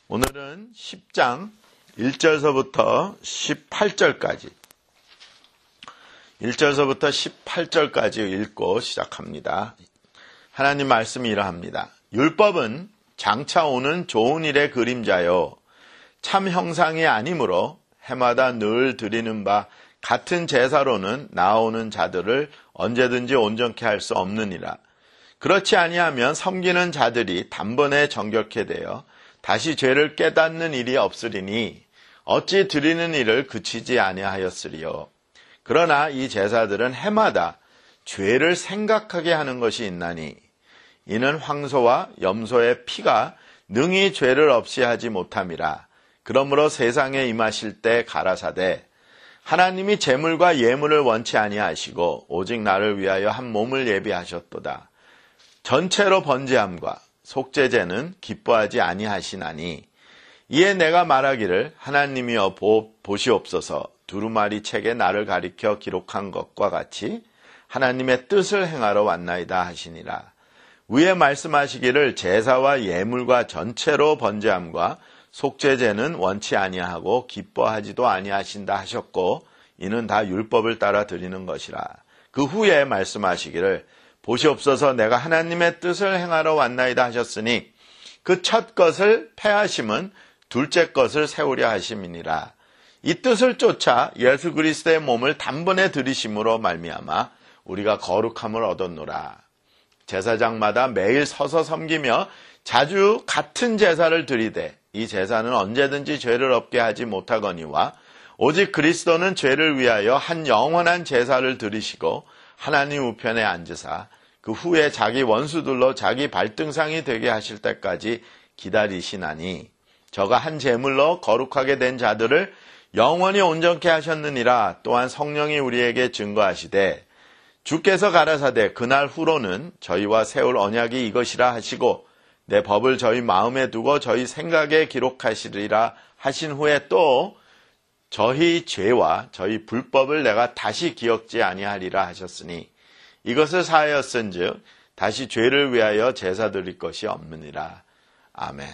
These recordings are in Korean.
오늘은 10장 1절서부터 18절까지 1절서부터 18절까지 읽고 시작합니다. 하나님 말씀이 이러합니다. 율법은 장차 오는 좋은 일의 그림자요 참 형상이 아니므로 해마다 늘 드리는 바 같은 제사로는 나아오는 자들을 언제든지 온전케 할 수 없느니라. 그렇지 아니하면 섬기는 자들이 단번에 정결케 되어 다시 죄를 깨닫는 일이 없으리니 어찌 드리는 일을 그치지 아니하였으리요. 그러나 이 제사들은 해마다 죄를 생각하게 하는 것이 있나니 이는 황소와 염소의 피가 능히 죄를 없이 하지 못함이라. 그러므로 세상에 임하실 때 가라사대 하나님이 제물과 예물을 원치 아니하시고 오직 나를 위하여 한 몸을 예비하셨도다. 전체로 번제함과 속죄제는 기뻐하지 아니하시나니 이에 내가 말하기를 하나님이여 보시옵소서 두루마리 책에 나를 가리켜 기록한 것과 같이 하나님의 뜻을 행하러 왔나이다 하시니라. 위에 말씀하시기를 제사와 예물과 전체로 번제함과 속죄제는 원치 아니하고 기뻐하지도 아니하신다 하셨고 이는 다 율법을 따라 드리는 것이라. 그 후에 말씀하시기를 보시옵소서 내가 하나님의 뜻을 행하러 왔나이다 하셨으니 그 첫 것을 폐하심은 둘째 것을 세우려 하심이니라. 이 뜻을 쫓아 예수 그리스도의 몸을 단번에 들이심으로 말미암아 우리가 거룩함을 얻었노라. 제사장마다 매일 서서 섬기며 자주 같은 제사를 드리되 이 제사는 언제든지 죄를 없게 하지 못하거니와 오직 그리스도는 죄를 위하여 한 영원한 제사를 드리시고 하나님 우편에 앉으사 그 후에 자기 원수들로 자기 발등상이 되게 하실 때까지 기다리시나니 저가 한 제물로 거룩하게 된 자들을 영원히 온전케 하셨느니라. 또한 성령이 우리에게 증거하시되 주께서 가라사대 그날 후로는 저희와 세울 언약이 이것이라 하시고 내 법을 저희 마음에 두고 저희 생각에 기록하시리라 하신 후에 또 저희 죄와 저희 불법을 내가 다시 기억지 아니하리라 하셨으니 이것을 사하였은즉 다시 죄를 위하여 제사 드릴 것이 없느니라. 아멘.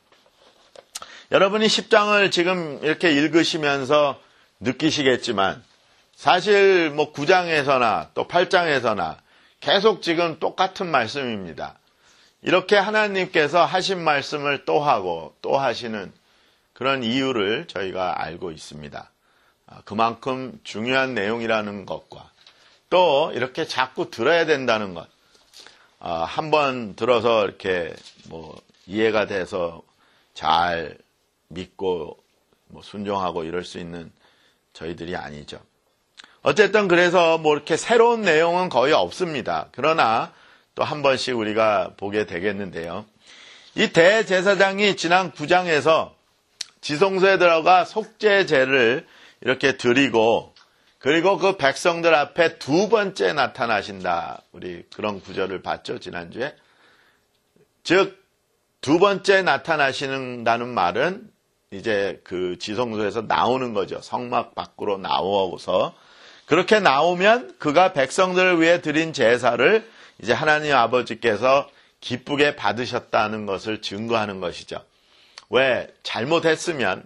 여러분이 10장을 지금 이렇게 읽으시면서 느끼시겠지만 사실 9장에서나 또 8장에서나 계속 지금 똑같은 말씀입니다. 이렇게 하나님께서 하신 말씀을 또 하고 또 하시는 그런 이유를 저희가 알고 있습니다. 그만큼 중요한 내용이라는 것과 또 이렇게 자꾸 들어야 된다는 것. 한번 들어서 이렇게 이해가 돼서 잘 믿고 순종하고 이럴 수 있는 저희들이 아니죠. 어쨌든 그래서 이렇게 새로운 내용은 거의 없습니다. 그러나 또 한 번씩 우리가 보게 되겠는데요. 이 대제사장이 지난 9장에서 지성소에 들어가 속죄제를 이렇게 드리고 그리고 그 백성들 앞에 두 번째 나타나신다. 우리 그런 구절을 봤죠, 지난주에. 즉, 두 번째 나타나신다는 말은 이제 그 지성소에서 나오는 거죠. 성막 밖으로 나오고서. 그렇게 나오면 그가 백성들을 위해 드린 제사를 이제 하나님 아버지께서 기쁘게 받으셨다는 것을 증거하는 것이죠. 왜? 잘못했으면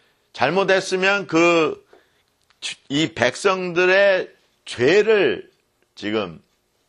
이 백성들의 죄를 지금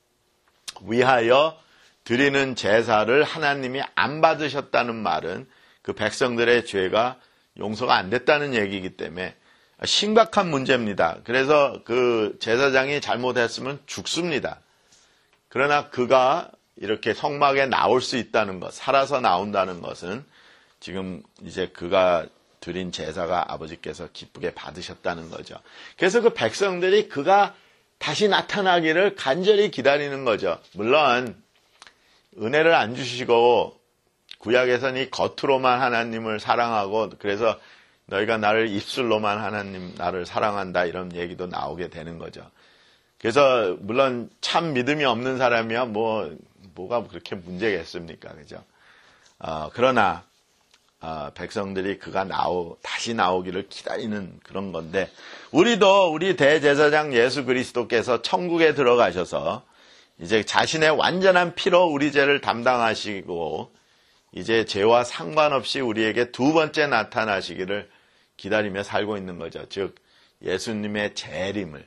위하여 드리는 제사를 하나님이 안 받으셨다는 말은 그 백성들의 죄가 용서가 안 됐다는 얘기이기 때문에 심각한 문제입니다. 그래서 그 제사장이 잘못했으면 죽습니다. 그러나 그가 이렇게 성막에 나올 수 있다는 것, 살아서 나온다는 것은 지금 이제 그가 드린 제사가 아버지께서 기쁘게 받으셨다는 거죠. 그래서 그 백성들이 그가 다시 나타나기를 간절히 기다리는 거죠. 물론 은혜를 안 주시고 구약에서는 이 겉으로만 하나님을 사랑하고 그래서 너희가 나를 입술로만 하나님 나를 사랑한다 이런 얘기도 나오게 되는 거죠. 그래서 물론 참 믿음이 없는 사람이야 뭐가 그렇게 문제겠습니까, 그죠? 그러나 백성들이 그가 다시 나오기를 기다리는 그런 건데 우리도 우리 대제사장 예수 그리스도께서 천국에 들어가셔서 이제 자신의 완전한 피로 우리 죄를 담당하시고 이제 죄와 상관없이 우리에게 두 번째 나타나시기를 기다리며 살고 있는 거죠. 즉 예수님의 재림을.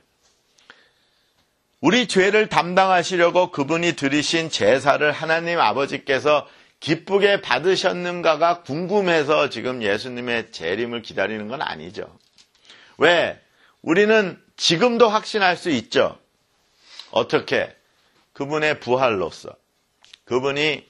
우리 죄를 담당하시려고 그분이 드리신 제사를 하나님 아버지께서 기쁘게 받으셨는가가 궁금해서 지금 예수님의 재림을 기다리는 건 아니죠. 왜? 우리는 지금도 확신할 수 있죠. 어떻게? 그분의 부활로서. 그분이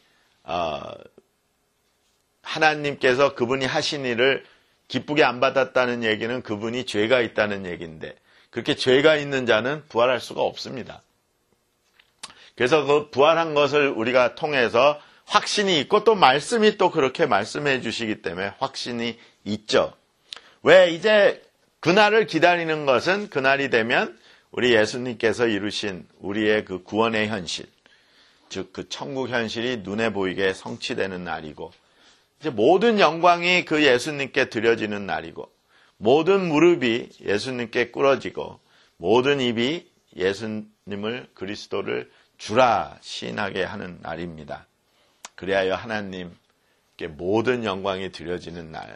하나님께서 그분이 하신 일을 기쁘게 안 받았다는 얘기는 그분이 죄가 있다는 얘기인데 그렇게 죄가 있는 자는 부활할 수가 없습니다. 그래서 그 부활한 것을 우리가 통해서 확신이 있고 또 말씀이 또 그렇게 말씀해 주시기 때문에 확신이 있죠. 왜? 이제 그날을 기다리는 것은 그날이 되면 우리 예수님께서 이루신 우리의 그 구원의 현실, 즉 그 천국 현실이 눈에 보이게 성취되는 날이고 이제 모든 영광이 그 예수님께 드려지는 날이고 모든 무릎이 예수님께 꿇어지고 모든 입이 예수님을 그리스도를 주라 시인하게 하는 날입니다. 그리하여 하나님께 모든 영광이 드려지는 날.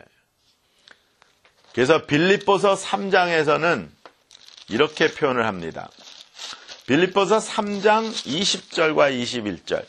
그래서 빌립보서 3장에서는 이렇게 표현을 합니다. 빌립보서 3장 20절과 21절.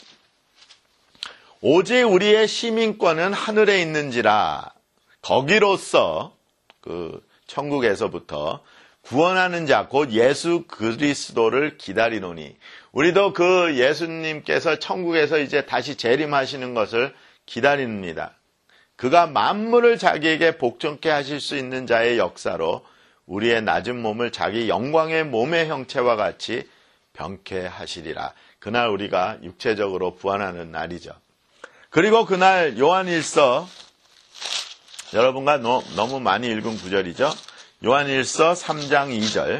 오직 우리의 시민권은 하늘에 있는지라 거기로서 그 천국에서부터 구원하는 자 곧 예수 그리스도를 기다리노니 우리도 그 예수님께서 천국에서 이제 다시 재림하시는 것을 기다립니다. 그가 만물을 자기에게 복종케 하실 수 있는 자의 역사로 우리의 낮은 몸을 자기 영광의 몸의 형체와 같이 병케 하시리라. 그날 우리가 육체적으로 부활하는 날이죠. 그리고 그날 요한일서 여러분과 너무 많이 읽은 구절이죠. 요한일서 3장 2절.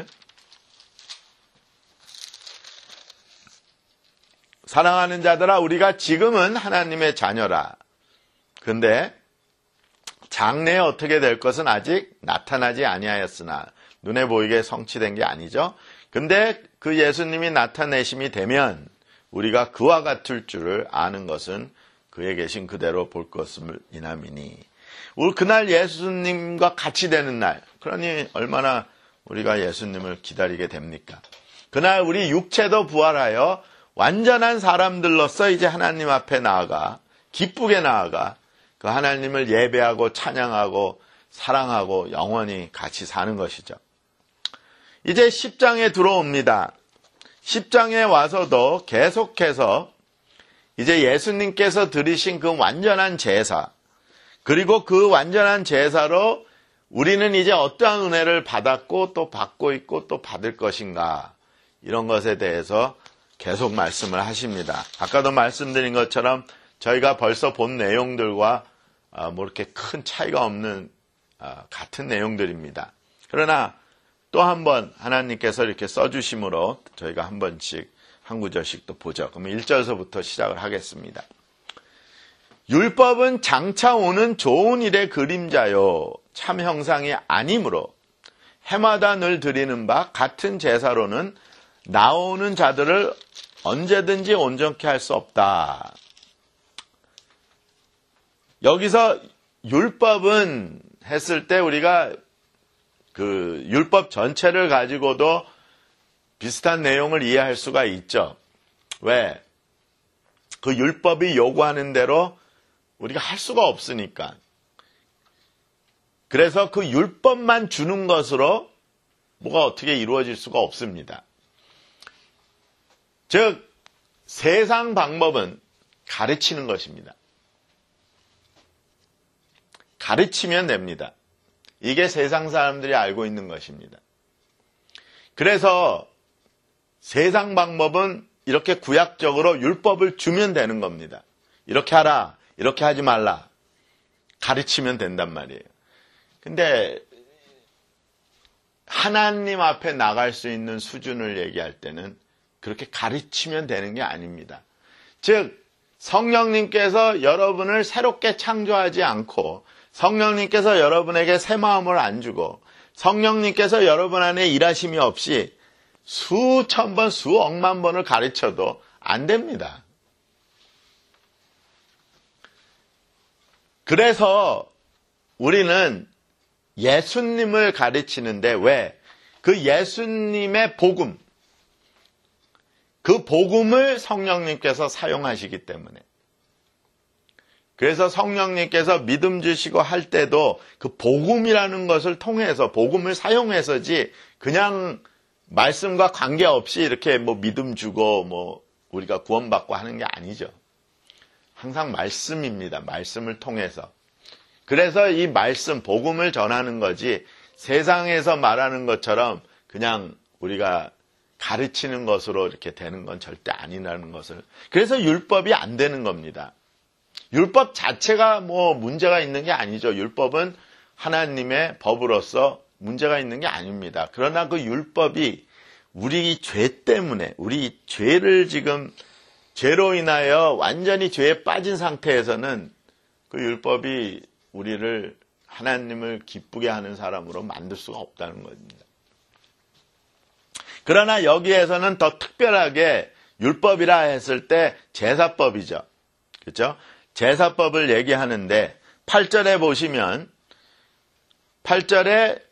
사랑하는 자들아 우리가 지금은 하나님의 자녀라. 근데 장래에 어떻게 될 것은 아직 나타나지 아니하였으나 눈에 보이게 성취된 게 아니죠. 근데 그 예수님이 나타내심이 되면 우리가 그와 같을 줄을 아는 것은 그에 계신 그대로 볼 것을 이남이니 우리 그날 예수님과 같이 되는 날. 그러니 얼마나 우리가 예수님을 기다리게 됩니까? 그날 우리 육체도 부활하여 완전한 사람들로서 이제 하나님 앞에 나아가 기쁘게 나아가 그 하나님을 예배하고 찬양하고 사랑하고 영원히 같이 사는 것이죠. 이제 10장에 들어옵니다. 10장에 와서도 계속해서 이제 예수님께서 드리신 그 완전한 제사 그리고 그 완전한 제사로 우리는 이제 어떠한 은혜를 받았고 또 받고 있고 또 받을 것인가 이런 것에 대해서 계속 말씀을 하십니다. 아까도 말씀드린 것처럼 저희가 벌써 본 내용들과 뭐 이렇게 큰 차이가 없는 같은 내용들입니다. 그러나 또 한 번 하나님께서 이렇게 써주심으로 저희가 한 번씩 한 구절씩 또 보죠. 그러면 1절서부터 시작을 하겠습니다. 율법은 장차 오는 좋은 일의 그림자요 참 형상이 아니므로 해마다 늘 드리는 바 같은 제사로는 나오는 자들을 언제든지 온전케 할 수 없다. 여기서 율법은 했을 때 우리가 그 율법 전체를 가지고도 비슷한 내용을 이해할 수가 있죠. 왜? 그 율법이 요구하는 대로 우리가 할 수가 없으니까. 그래서 그 율법만 주는 것으로 뭐가 어떻게 이루어질 수가 없습니다. 즉 세상 방법은 가르치는 것입니다. 가르치면 됩니다. 이게 세상 사람들이 알고 있는 것입니다. 그래서 세상 방법은 이렇게 구약적으로 율법을 주면 되는 겁니다. 이렇게 하라, 이렇게 하지 말라. 가르치면 된단 말이에요. 근데 하나님 앞에 나갈 수 있는 수준을 얘기할 때는 그렇게 가르치면 되는 게 아닙니다. 즉 성령님께서 여러분을 새롭게 창조하지 않고 성령님께서 여러분에게 새 마음을 안 주고 성령님께서 여러분 안에 일하심이 없이 수천 번, 수억만 번을 가르쳐도 안 됩니다. 그래서 우리는 예수님을 가르치는데 왜? 그 예수님의 복음, 그 복음을 성령님께서 사용하시기 때문에. 그래서 성령님께서 믿음 주시고 할 때도 그 복음이라는 것을 통해서, 복음을 사용해서지 그냥 말씀과 관계없이 이렇게 뭐 믿음 주고 뭐 우리가 구원받고 하는 게 아니죠. 항상 말씀입니다. 말씀을 통해서. 그래서 이 말씀, 복음을 전하는 거지 세상에서 말하는 것처럼 그냥 우리가 가르치는 것으로 이렇게 되는 건 절대 아니라는 것을. 그래서 율법이 안 되는 겁니다. 율법 자체가 뭐 문제가 있는 게 아니죠. 율법은 하나님의 법으로서 문제가 있는 게 아닙니다. 그러나 그 율법이 우리 죄 때문에, 우리 죄를 지금 죄로 인하여 완전히 죄에 빠진 상태에서는 그 율법이 우리를 하나님을 기쁘게 하는 사람으로 만들 수가 없다는 겁니다. 그러나 여기에서는 더 특별하게 율법이라 했을 때 제사법이죠. 그렇죠? 제사법을 얘기하는데 8절에 보시면 8절에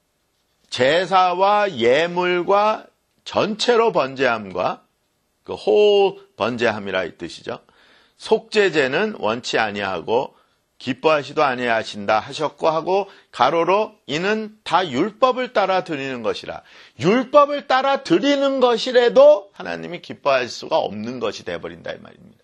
제사와 예물과 전체로 번제함과 그 호 번제함이라 이 뜻이죠. 속죄제는 원치 아니하고 기뻐하시도 아니하신다 하셨고 하고 가로로 이는 다 율법을 따라 드리는 것이라. 율법을 따라 드리는 것이라도 하나님이 기뻐할 수가 없는 것이 되어버린다 이 말입니다.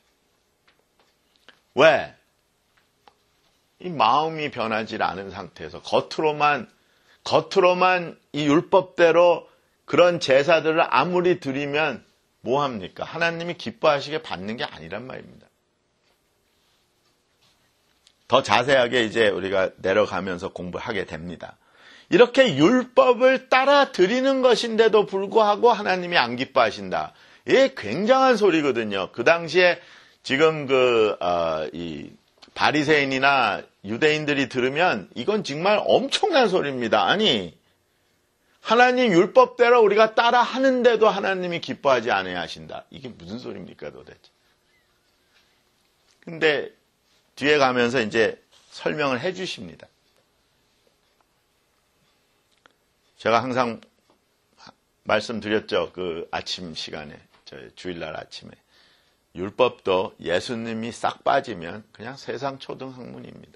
왜? 이 마음이 변하지 않은 상태에서 겉으로만 이 율법대로 그런 제사들을 아무리 드리면 뭐합니까? 하나님이 기뻐하시게 받는 게 아니란 말입니다. 더 자세하게 이제 우리가 내려가면서 공부하게 됩니다. 이렇게 율법을 따라 드리는 것인데도 불구하고 하나님이 안 기뻐하신다. 이게 굉장한 소리거든요. 그 당시에 지금 이 바리새인이나 유대인들이 들으면 이건 정말 엄청난 소리입니다. 아니, 하나님 율법대로 우리가 따라 하는데도 하나님이 기뻐하지 않아야 하신다. 이게 무슨 소리입니까 도대체. 근데 뒤에 가면서 이제 설명을 해 주십니다. 제가 항상 말씀드렸죠. 그 아침 시간에, 주일날 아침에. 율법도 예수님이 싹 빠지면 그냥 세상 초등학문입니다.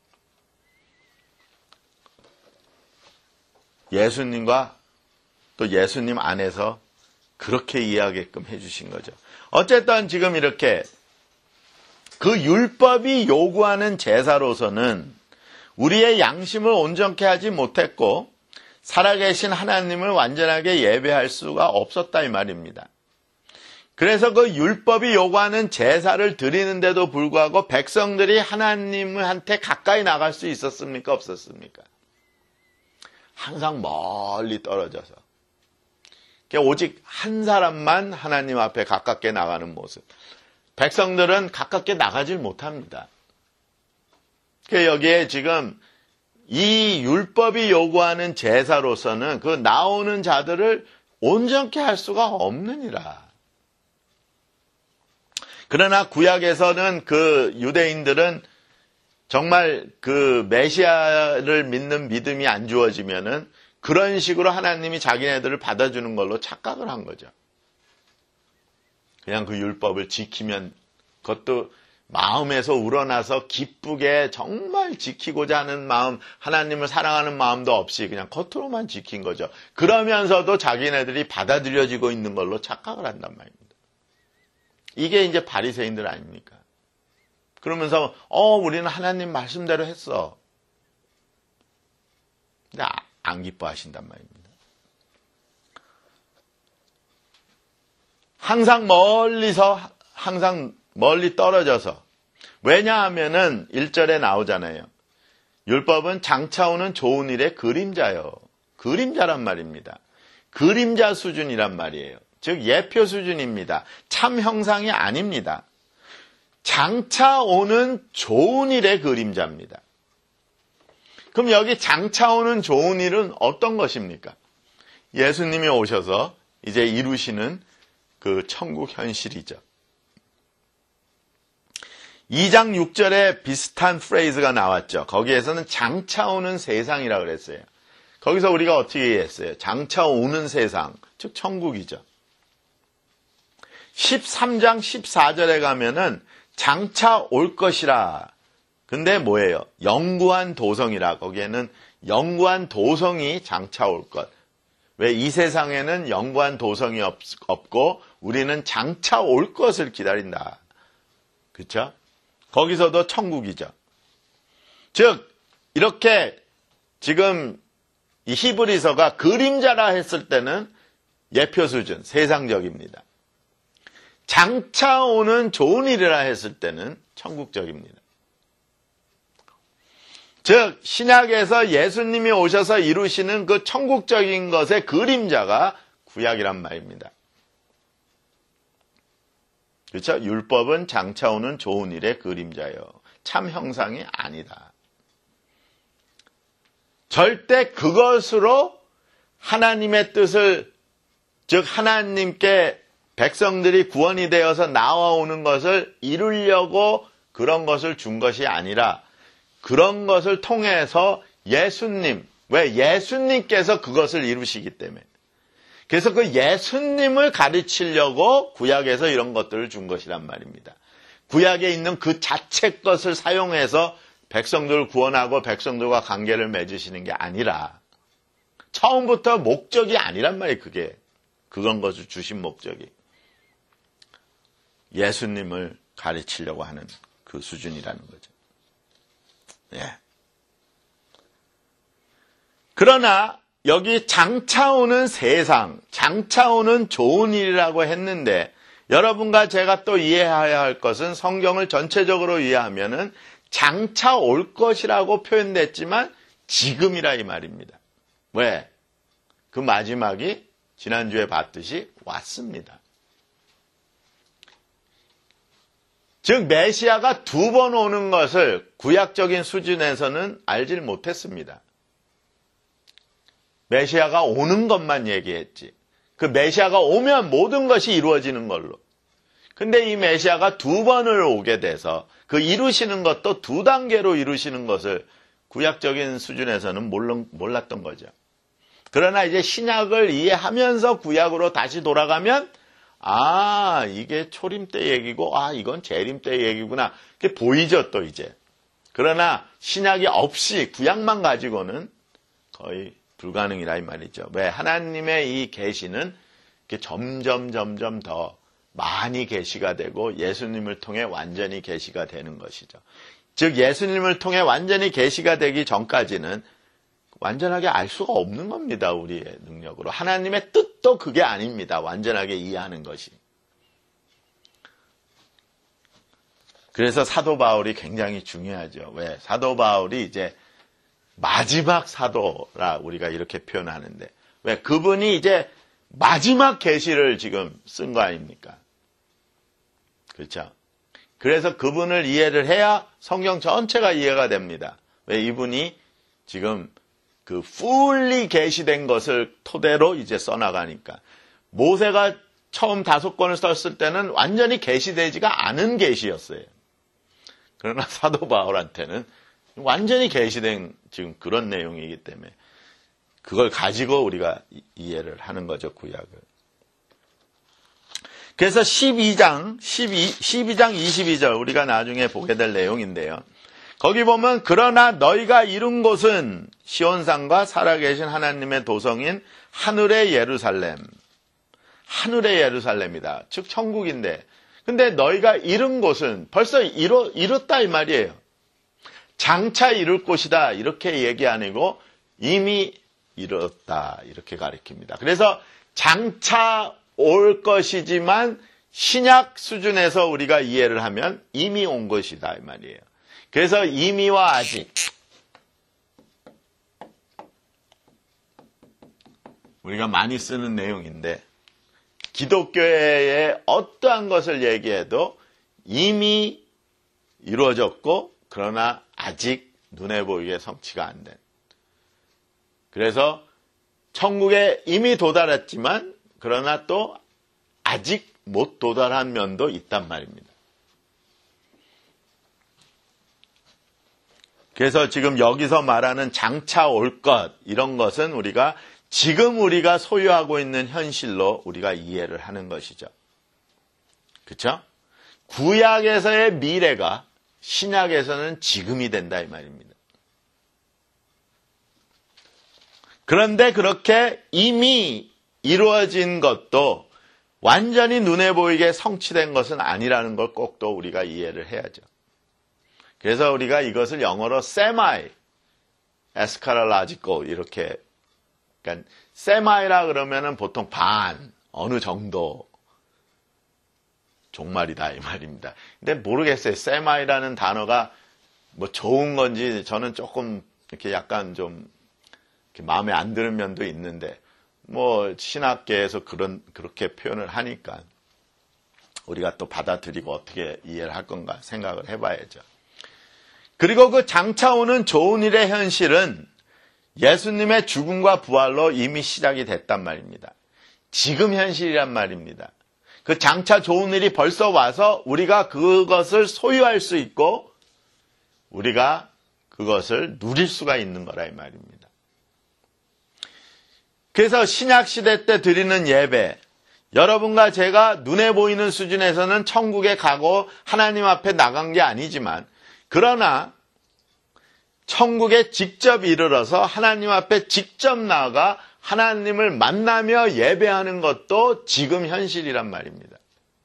예수님과 또 예수님 안에서 그렇게 이해하게끔 해주신 거죠. 어쨌든 지금 이렇게 그 율법이 요구하는 제사로서는 우리의 양심을 온전케 하지 못했고 살아계신 하나님을 완전하게 예배할 수가 없었다 이 말입니다. 그래서 그 율법이 요구하는 제사를 드리는데도 불구하고 백성들이 하나님한테 가까이 나갈 수 있었습니까? 없었습니까? 항상 멀리 떨어져서 오직 한 사람만 하나님 앞에 가깝게 나가는 모습. 백성들은 가깝게 나가질 못합니다. 여기에 지금 이 율법이 요구하는 제사로서는 그 나오는 자들을 온전케 할 수가 없느니라. 그러나 구약에서는 그 유대인들은 정말 그 메시아를 믿는 믿음이 안 주어지면은 그런 식으로 하나님이 자기네들을 받아주는 걸로 착각을 한 거죠. 그냥 그 율법을 지키면 그것도 마음에서 우러나서 기쁘게 정말 지키고자 하는 마음, 하나님을 사랑하는 마음도 없이 그냥 겉으로만 지킨 거죠. 그러면서도 자기네들이 받아들여지고 있는 걸로 착각을 한단 말입니다. 이게 이제 바리새인들 아닙니까? 그러면서 우리는 하나님 말씀대로 했어. 근데 안 기뻐하신단 말입니다. 항상 멀리 떨어져서. 왜냐하면은 1절에 나오잖아요. 율법은 장차 오는 좋은 일의 그림자요. 그림자란 말입니다. 그림자 수준이란 말이에요. 즉 예표 수준입니다. 참 형상이 아닙니다. 장차 오는 좋은 일의 그림자입니다. 그럼 여기 장차 오는 좋은 일은 어떤 것입니까? 예수님이 오셔서 이제 이루시는 그 천국 현실이죠. 2장 6절에 비슷한 프레이즈가 나왔죠. 거기에서는 장차 오는 세상이라고 그랬어요. 거기서 우리가 어떻게 이해했어요? 장차 오는 세상, 즉 천국이죠. 13장 14절에 가면은 장차 올 것이라. 근데 뭐예요? 영구한 도성이라. 거기에는 영구한 도성이 장차 올 것. 왜 이 세상에는 영구한 도성이 없고 우리는 장차 올 것을 기다린다. 그렇죠? 거기서도 천국이죠. 즉 이렇게 지금 이 히브리서가 그림자라 했을 때는 예표 수준, 세상적입니다. 장차 오는 좋은 일이라 했을 때는 천국적입니다. 즉 신약에서 예수님이 오셔서 이루시는 그 천국적인 것의 그림자가 구약이란 말입니다. 그렇죠? 율법은 장차 오는 좋은 일의 그림자요. 참 형상이 아니다. 절대 그것으로 하나님의 뜻을, 즉 하나님께 백성들이 구원이 되어서 나와오는 것을 이루려고 그런 것을 준 것이 아니라 그런 것을 통해서 예수님, 왜 예수님께서 그것을 이루시기 때문에. 그래서 그 예수님을 가르치려고 구약에서 이런 것들을 준 것이란 말입니다. 구약에 있는 그 자체 것을 사용해서 백성들을 구원하고 백성들과 관계를 맺으시는 게 아니라 처음부터 목적이 아니란 말이에요. 그건 것을 주신 목적이. 예수님을 가르치려고 하는 그 수준이라는 거죠. 예. 그러나 여기 장차 오는 세상, 장차 오는 좋은 일이라고 했는데 여러분과 제가 또 이해해야 할 것은 성경을 전체적으로 이해하면은 장차 올 것이라고 표현됐지만 지금이라 이 말입니다. 왜? 그 마지막이 지난주에 봤듯이 왔습니다. 즉 메시아가 2번 오는 것을 구약적인 수준에서는 알질 못했습니다. 메시아가 오는 것만 얘기했지. 그 메시아가 오면 모든 것이 이루어지는 걸로. 근데 이 메시아가 2번을 오게 돼서 그 이루시는 것도 2단계로 이루시는 것을 구약적인 수준에서는 몰랐던 거죠. 그러나 이제 신약을 이해하면서 구약으로 다시 돌아가면 이게 초림 때 얘기고 이건 재림 때 얘기구나. 그게 보이죠 또 이제. 그러나 신약이 없이 구약만 가지고는 거의 불가능이라 이 말이죠. 왜? 하나님의 이 계시는 점점 더 많이 계시가 되고 예수님을 통해 완전히 계시가 되는 것이죠. 즉 예수님을 통해 완전히 계시가 되기 전까지는 완전하게 알 수가 없는 겁니다. 우리의 능력으로. 하나님의 뜻도 그게 아닙니다. 완전하게 이해하는 것이. 그래서 사도 바울이 굉장히 중요하죠. 왜? 사도 바울이 이제 마지막 사도라 우리가 이렇게 표현하는데 왜? 그분이 이제 마지막 계시를 지금 쓴 거 아닙니까? 그렇죠? 그래서 그분을 이해를 해야 성경 전체가 이해가 됩니다. 왜? 이분이 지금 그 fully 계시된 것을 토대로 이제 써나가니까. 모세가 처음 5권을 썼을 때는 완전히 계시되지가 않은 계시였어요. 그러나 사도 바울한테는 완전히 계시된 지금 그런 내용이기 때문에 그걸 가지고 우리가 이해를 하는 거죠, 구약을. 그래서 12장 22절 우리가 나중에 보게 될 내용인데요. 거기 보면 그러나 너희가 이룬 곳은 시온산과 살아계신 하나님의 도성인 하늘의 예루살렘. 하늘의 예루살렘이다. 즉 천국인데. 근데 너희가 이룬 곳은 벌써 이뤘다 이 말이에요. 장차 이룰 곳이다. 이렇게 얘기 아니고 이미 이뤘다. 이렇게 가리킵니다. 그래서 장차 올 것이지만 신약 수준에서 우리가 이해를 하면 이미 온 것이다 이 말이에요. 그래서 이미와 아직 우리가 많이 쓰는 내용인데 기독교의 어떠한 것을 얘기해도 이미 이루어졌고 그러나 아직 눈에 보이게 성취가 안 된. 그래서 천국에 이미 도달했지만 그러나 또 아직 못 도달한 면도 있단 말입니다. 그래서 지금 여기서 말하는 장차 올 것, 이런 것은 우리가 지금 우리가 소유하고 있는 현실로 우리가 이해를 하는 것이죠. 그렇죠? 구약에서의 미래가 신약에서는 지금이 된다 이 말입니다. 그런데 그렇게 이미 이루어진 것도 완전히 눈에 보이게 성취된 것은 아니라는 걸 꼭 또 우리가 이해를 해야죠. 그래서 우리가 이것을 영어로 semi eschatological 이렇게, 그러니까 semi라 그러면은 보통 반, 어느 정도 종말이다 이 말입니다. 근데 모르겠어요. semi라는 단어가 뭐 좋은 건지 저는 조금 이렇게 약간 좀 이렇게 마음에 안 드는 면도 있는데, 뭐 신학계에서 그렇게 표현을 하니까 우리가 또 받아들이고 어떻게 이해를 할 건가 생각을 해봐야죠. 그리고 그 장차 오는 좋은 일의 현실은 예수님의 죽음과 부활로 이미 시작이 됐단 말입니다. 지금 현실이란 말입니다. 그 장차 좋은 일이 벌써 와서 우리가 그것을 소유할 수 있고 우리가 그것을 누릴 수가 있는 거라 이 말입니다. 그래서 신약시대 때 드리는 예배, 여러분과 제가 눈에 보이는 수준에서는 천국에 가고 하나님 앞에 나간 게 아니지만, 그러나 천국에 직접 이르러서 하나님 앞에 직접 나아가 하나님을 만나며 예배하는 것도 지금 현실이란 말입니다.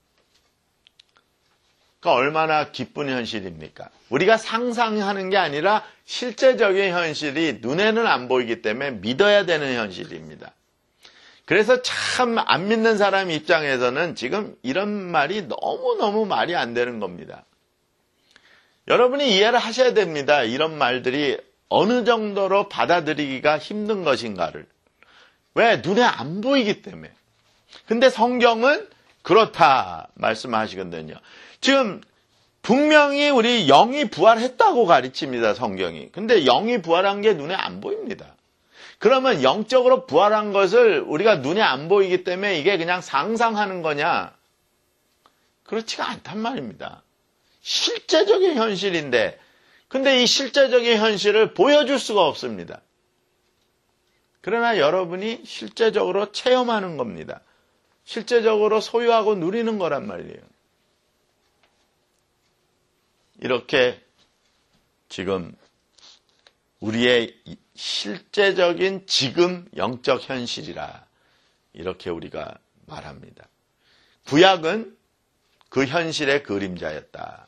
그러니까 얼마나 기쁜 현실입니까? 우리가 상상하는 게 아니라 실제적인 현실이 눈에는 안 보이기 때문에 믿어야 되는 현실입니다. 그래서 참 안 믿는 사람 입장에서는 지금 이런 말이 너무너무 말이 안 되는 겁니다. 여러분이 이해를 하셔야 됩니다. 이런 말들이 어느 정도로 받아들이기가 힘든 것인가를. 왜? 눈에 안 보이기 때문에. 근데 성경은 그렇다 말씀하시거든요. 지금 분명히 우리 영이 부활했다고 가르칩니다, 성경이. 근데 영이 부활한 게 눈에 안 보입니다. 그러면 영적으로 부활한 것을 우리가 눈에 안 보이기 때문에 이게 그냥 상상하는 거냐? 그렇지가 않단 말입니다. 실제적인 현실인데, 근데 이 실제적인 현실을 보여줄 수가 없습니다. 그러나 여러분이 실제적으로 체험하는 겁니다. 실제적으로 소유하고 누리는 거란 말이에요. 이렇게 지금 우리의 실제적인 지금 영적 현실이라 이렇게 우리가 말합니다. 구약은 그 현실의 그림자였다.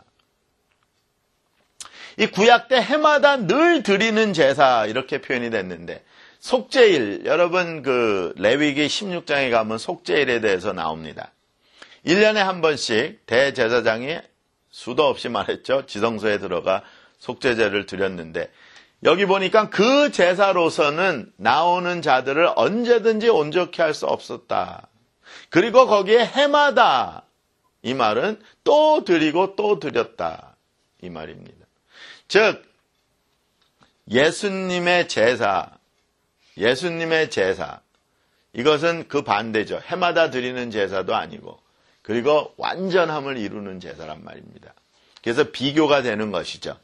이 구약 때 해마다 늘 드리는 제사 이렇게 표현이 됐는데, 속죄일, 여러분 그 레위기 16장에 가면 속죄일에 대해서 나옵니다. 1년에 한 번씩 대제사장이 수도 없이 말했죠. 지성소에 들어가 속죄제를 드렸는데, 여기 보니까 그 제사로서는 나오는 자들을 언제든지 온전케 할 수 없었다. 그리고 거기에 해마다, 이 말은 또 드리고 또 드렸다 이 말입니다. 즉 예수님의 제사, 이것은 그 반대죠. 해마다 드리는 제사도 아니고, 그리고 완전함을 이루는 제사란 말입니다. 그래서 비교가 되는 것이죠.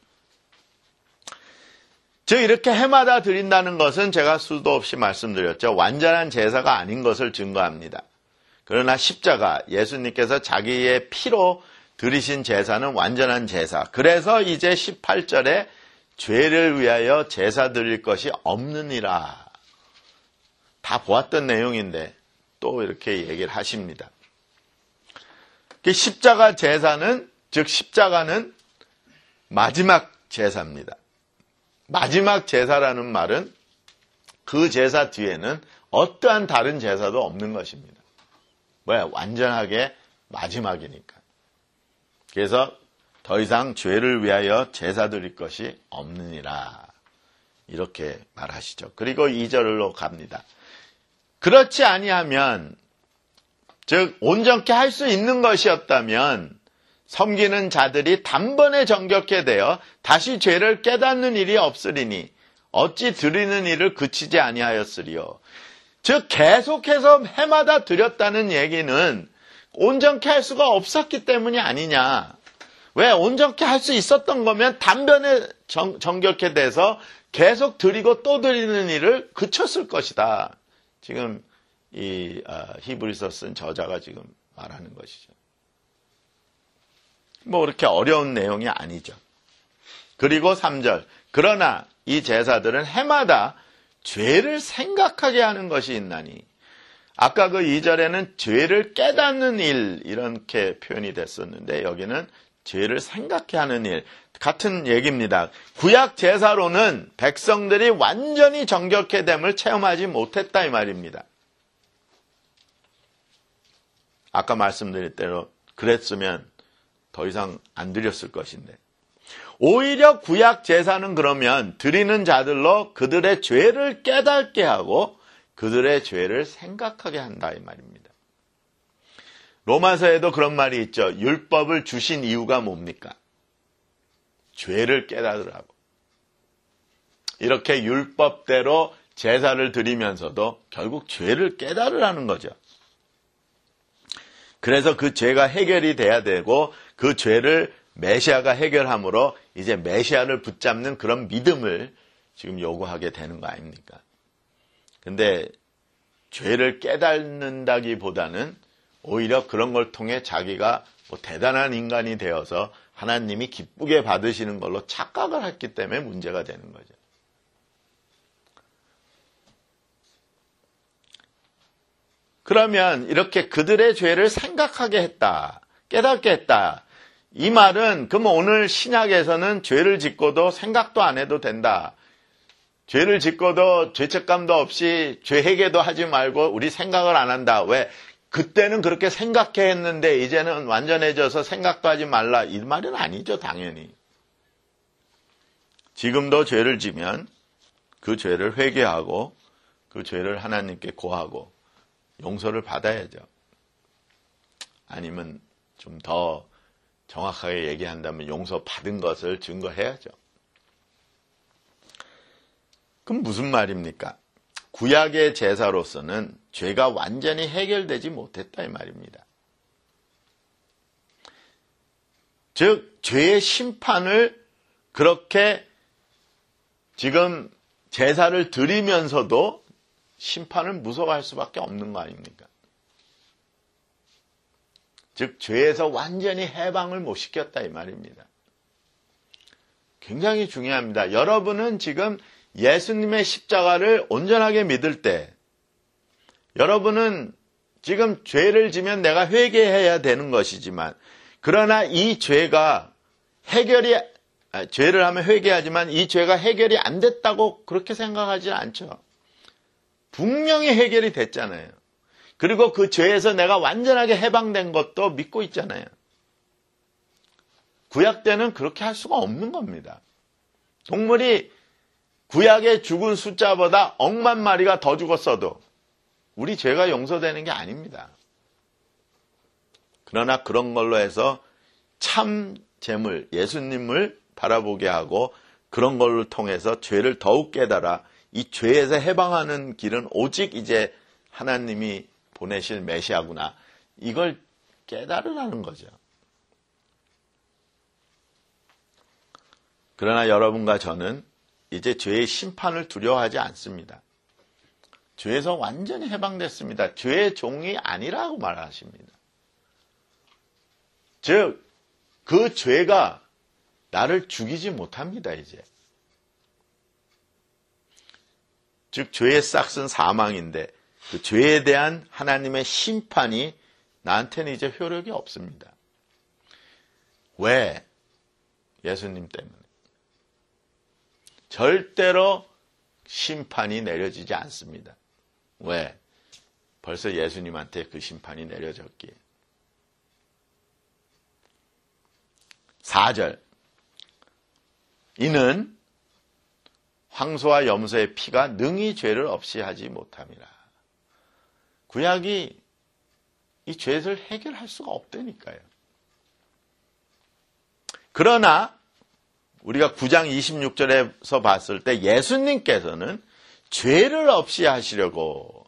즉 이렇게 해마다 드린다는 것은 제가 수도 없이 말씀드렸죠. 완전한 제사가 아닌 것을 증거합니다. 그러나 십자가, 예수님께서 자기의 피로 드리신 제사는 완전한 제사. 그래서 이제 18절에 죄를 위하여 제사 드릴 것이 없느니라. 다 보았던 내용인데 또 이렇게 얘기를 하십니다. 십자가 제사는, 즉 십자가는 마지막 제사입니다. 마지막 제사라는 말은 그 제사 뒤에는 어떠한 다른 제사도 없는 것입니다. 왜? 완전하게 마지막이니까. 그래서 더 이상 죄를 위하여 제사 드릴 것이 없느니라. 이렇게 말하시죠. 그리고 2절로 갑니다. 그렇지 아니하면, 즉 온전케 할 수 있는 것이었다면 섬기는 자들이 단번에 정결케 되어 다시 죄를 깨닫는 일이 없으리니 어찌 드리는 일을 그치지 아니하였으리요. 즉 계속해서 해마다 드렸다는 얘기는 온전케 할 수가 없었기 때문이 아니냐. 왜? 온전케 할 수 있었던 거면 정결케 돼서 계속 드리고 또 드리는 일을 그쳤을 것이다. 지금 이 히브리서 쓴 저자가 지금 말하는 것이죠. 뭐 그렇게 어려운 내용이 아니죠. 그리고 3절. 그러나 이 제사들은 해마다 죄를 생각하게 하는 것이 있나니. 아까 그 2절에는 죄를 깨닫는 일 이렇게 표현이 됐었는데 여기는 죄를 생각해 하는 일. 같은 얘기입니다. 구약 제사로는 백성들이 완전히 정결케 됨을 체험하지 못했다 이 말입니다. 아까 말씀드린 대로 그랬으면 더 이상 안 드렸을 것인데. 오히려 구약 제사는 그러면 드리는 자들로 그들의 죄를 깨닫게 하고 그들의 죄를 생각하게 한다 이 말입니다. 로마서에도 그런 말이 있죠. 율법을 주신 이유가 뭡니까? 죄를 깨달으라고. 이렇게 율법대로 제사를 드리면서도 결국 죄를 깨달으라는 거죠. 그래서 그 죄가 해결이 돼야 되고 그 죄를 메시아가 해결함으로 이제 메시아를 붙잡는 그런 믿음을 지금 요구하게 되는 거 아닙니까? 근데 죄를 깨닫는다기보다는 오히려 그런 걸 통해 자기가 뭐 대단한 인간이 되어서 하나님이 기쁘게 받으시는 걸로 착각을 했기 때문에 문제가 되는 거죠. 그러면 이렇게 그들의 죄를 생각하게 했다, 깨닫게 했다. 이 말은 그럼 오늘 신약에서는 죄를 짓고도 생각도 안 해도 된다. 죄를 짓고도 죄책감도 없이 죄 회개도 하지 말고 우리 생각을 안 한다. 왜? 그때는 그렇게 생각해 했는데 이제는 완전해져서 생각도 하지 말라. 이 말은 아니죠, 당연히. 지금도 죄를 지면 그 죄를 회개하고 그 죄를 하나님께 고하고 용서를 받아야죠. 아니면 좀 더 정확하게 얘기한다면 용서받은 것을 증거해야죠. 그럼 무슨 말입니까? 구약의 제사로서는 죄가 완전히 해결되지 못했다 이 말입니다. 즉 죄의 심판을 그렇게 지금 제사를 드리면서도 심판을 무서워할 수밖에 없는 거 아닙니까? 즉 죄에서 완전히 해방을 못 시켰다 이 말입니다. 굉장히 중요합니다. 여러분은 지금 예수님의 십자가를 온전하게 믿을 때 여러분은 지금 죄를 지면 내가 회개해야 되는 것이지만 그러나 이 죄가 죄를 하면 회개하지만 이 죄가 해결이 안 됐다고 그렇게 생각하지 않죠. 분명히 해결이 됐잖아요. 그리고 그 죄에서 내가 완전하게 해방된 것도 믿고 있잖아요. 구약 때는 그렇게 할 수가 없는 겁니다. 동물이 구약의 죽은 숫자보다 100만 마리가 더 죽었어도 우리 죄가 용서되는 게 아닙니다. 그러나 그런 걸로 해서 참 재물, 예수님을 바라보게 하고 그런 걸로 통해서 죄를 더욱 깨달아 이 죄에서 해방하는 길은 오직 이제 하나님이 보내실 메시아구나. 이걸 깨달으라는 거죠. 그러나 여러분과 저는 이제 죄의 심판을 두려워하지 않습니다. 죄에서 완전히 해방됐습니다. 죄의 종이 아니라고 말하십니다. 즉, 그 죄가 나를 죽이지 못합니다, 이제. 즉, 죄의 싹은 사망인데 그 죄에 대한 하나님의 심판이 나한테는 이제 효력이 없습니다. 왜? 예수님 때문에. 절대로 심판이 내려지지 않습니다. 왜? 벌써 예수님한테 그 심판이 내려졌기에. 4절. 이는 황소와 염소의 피가 능히 죄를 없이 하지 못함이라. 구약이 이 죄를 해결할 수가 없다니까요. 그러나 우리가 9장 26절에서 봤을 때 예수님께서는 죄를 없이 하시려고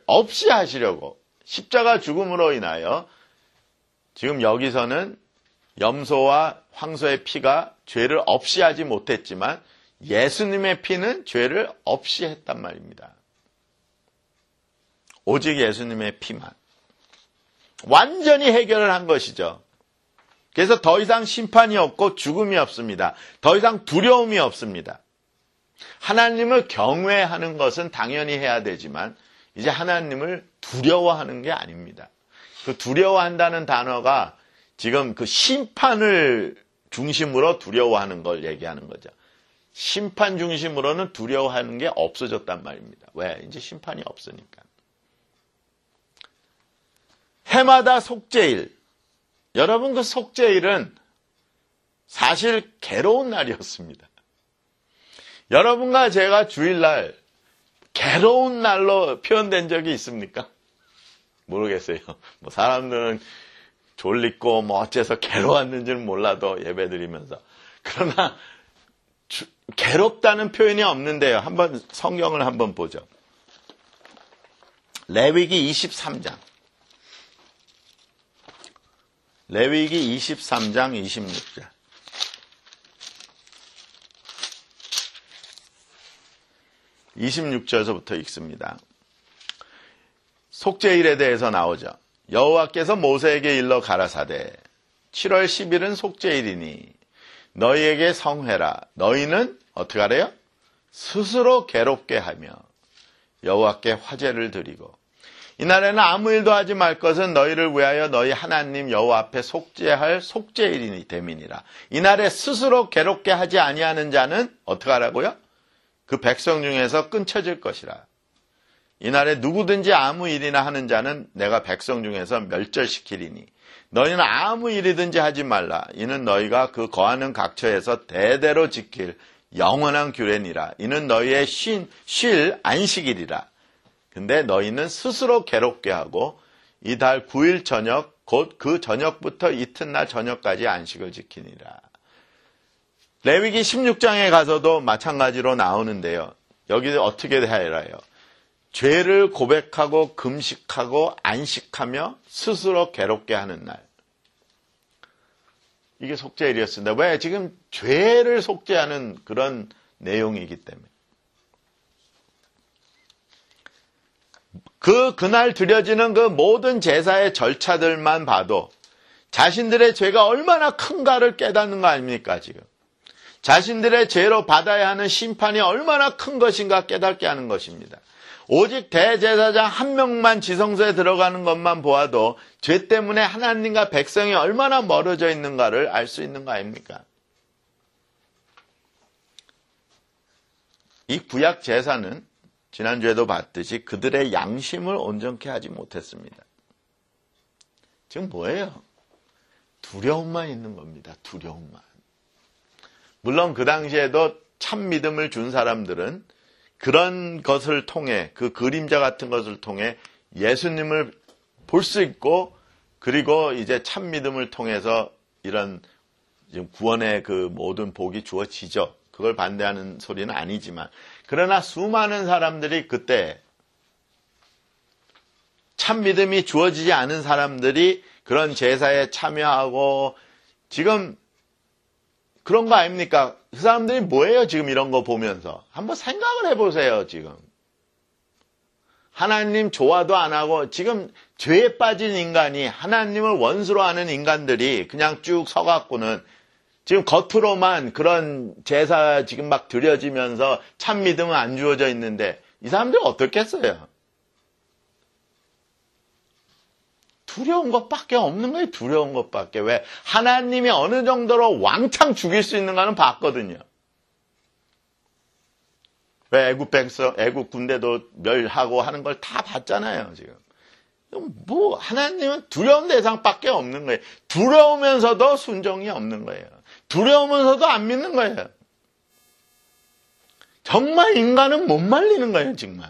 십자가 죽음으로 인하여 지금 여기서는 염소와 황소의 피가 죄를 없이 하지 못했지만 예수님의 피는 죄를 없이 했단 말입니다. 오직 예수님의 피만. 완전히 해결을 한 것이죠. 그래서 더 이상 심판이 없고 죽음이 없습니다. 더 이상 두려움이 없습니다. 하나님을 경외하는 것은 당연히 해야 되지만 이제 하나님을 두려워하는 게 아닙니다. 그 두려워한다는 단어가 지금 그 심판을 중심으로 두려워하는 걸 얘기하는 거죠. 심판 중심으로는 두려워하는 게 없어졌단 말입니다. 왜? 이제 심판이 없으니까. 해마다 속죄일. 여러분, 그 속죄일은 사실 괴로운 날이었습니다. 여러분과 제가 주일날 괴로운 날로 표현된 적이 있습니까? 모르겠어요. 뭐 사람들은 졸리고 뭐 어째서 괴로웠는지는 몰라도 예배드리면서. 그러나 괴롭다는 표현이 없는데요. 한번 성경을 한번 보죠. 레위기 23장. 레위기 23장 26절. (26절서부터) 읽습니다. 속죄일에 대해서 나오죠. 여호와께서 모세에게 일러 가라사대 7월 10일은 속죄일이니 너희에게 성회라. 너희는 어떻게 하래요? 스스로 괴롭게 하며 여호와께 화제를 드리고 이날에는 아무 일도 하지 말 것은 너희를 위하여 너희 하나님 여호와 앞에 속죄할 속죄일이니 됨이니라. 이날에 스스로 괴롭게 하지 아니하는 자는 어떻게 하라고요? 그 백성 중에서 끊쳐질 것이라. 이날에 누구든지 아무 일이나 하는 자는 내가 백성 중에서 멸절시키리니 너희는 아무 일이든지 하지 말라. 이는 너희가 그 거하는 각처에서 대대로 지킬 영원한 규례니라. 이는 너희의 쉴 안식일이라. 근데 너희는 스스로 괴롭게 하고 이달 9일 저녁 곧 그 저녁부터 이튿날 저녁까지 안식을 지키니라. 레위기 16장에 가서도 마찬가지로 나오는데요. 여기 어떻게 해라요? 죄를 고백하고 금식하고 안식하며 스스로 괴롭게 하는 날. 이게 속죄일이었습니다. 왜? 지금 죄를 속죄하는 그런 내용이기 때문에. 그날 드려지는 그 모든 제사의 절차들만 봐도 자신들의 죄가 얼마나 큰가를 깨닫는 거 아닙니까, 지금? 자신들의 죄로 받아야 하는 심판이 얼마나 큰 것인가 깨닫게 하는 것입니다. 오직 대제사장 한 명만 지성소에 들어가는 것만 보아도 죄 때문에 하나님과 백성이 얼마나 멀어져 있는가를 알 수 있는 거 아닙니까? 이 구약 제사는 지난주에도 봤듯이 그들의 양심을 온전케 하지 못했습니다. 지금 뭐예요? 두려움만 있는 겁니다. 두려움만. 물론 그 당시에도 참 믿음을 준 사람들은 그런 것을 통해 그 그림자 같은 것을 통해 예수님을 볼 수 있고 그리고 이제 참 믿음을 통해서 이런 구원의 그 모든 복이 주어지죠. 그걸 반대하는 소리는 아니지만 그러나 수많은 사람들이 그때 참 믿음이 주어지지 않은 사람들이 그런 제사에 참여하고 지금 그런 거 아닙니까? 그 사람들이 뭐예요? 지금 이런 거 보면서. 한번 생각을 해보세요, 지금. 하나님 좋아도 안 하고 지금 죄에 빠진 인간이 하나님을 원수로 하는 인간들이 그냥 쭉 서갖고는 지금 겉으로만 그런 제사 지금 막 드려지면서 참 믿음은 안 주어져 있는데 이 사람들이 어떻겠어요? 두려운 것밖에 없는 거예요. 두려운 것밖에. 왜? 하나님이 어느 정도로 왕창 죽일 수 있는가는 봤거든요. 왜? 애국 군대도 멸하고 하는 걸 다 봤잖아요, 지금. 뭐 하나님은 두려운 대상밖에 없는 거예요. 두려우면서도 순종이 없는 거예요. 두려우면서도 안 믿는 거예요. 정말 인간은 못 말리는 거예요, 정말.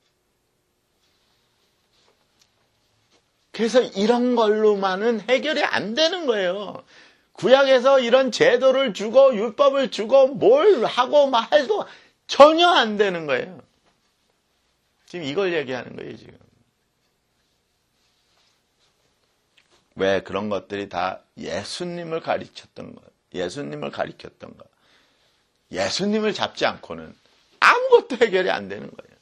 그래서 이런 걸로만은 해결이 안 되는 거예요. 구약에서 이런 제도를 주고 율법을 주고 뭘 하고 막 해도 전혀 안 되는 거예요. 지금 이걸 얘기하는 거예요, 지금. 왜 그런 것들이 다 예수님을 가르쳤던 것, 예수님을 가르쳤던 것. 예수님을 잡지 않고는 아무것도 해결이 안 되는 거예요.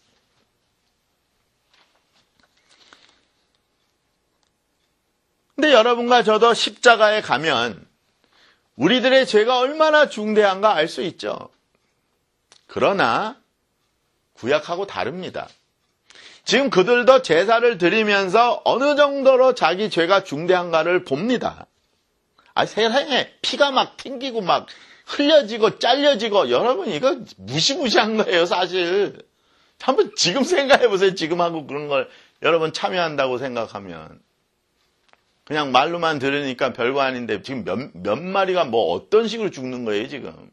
근데 여러분과 저도 십자가에 가면 우리들의 죄가 얼마나 중대한가 알 수 있죠. 그러나 구약하고 다릅니다. 지금 그들도 제사를 드리면서 어느 정도로 자기 죄가 중대한가를 봅니다. 세상에 피가 막 튕기고 막 흘려지고 잘려지고, 여러분 이거 무시무시한 거예요 사실. 한번 지금 생각해 보세요. 지금 하고 그런 걸 여러분 참여한다고 생각하면 그냥 말로만 들으니까 별거 아닌데 지금 몇 마리가 뭐 어떤 식으로 죽는 거예요 지금.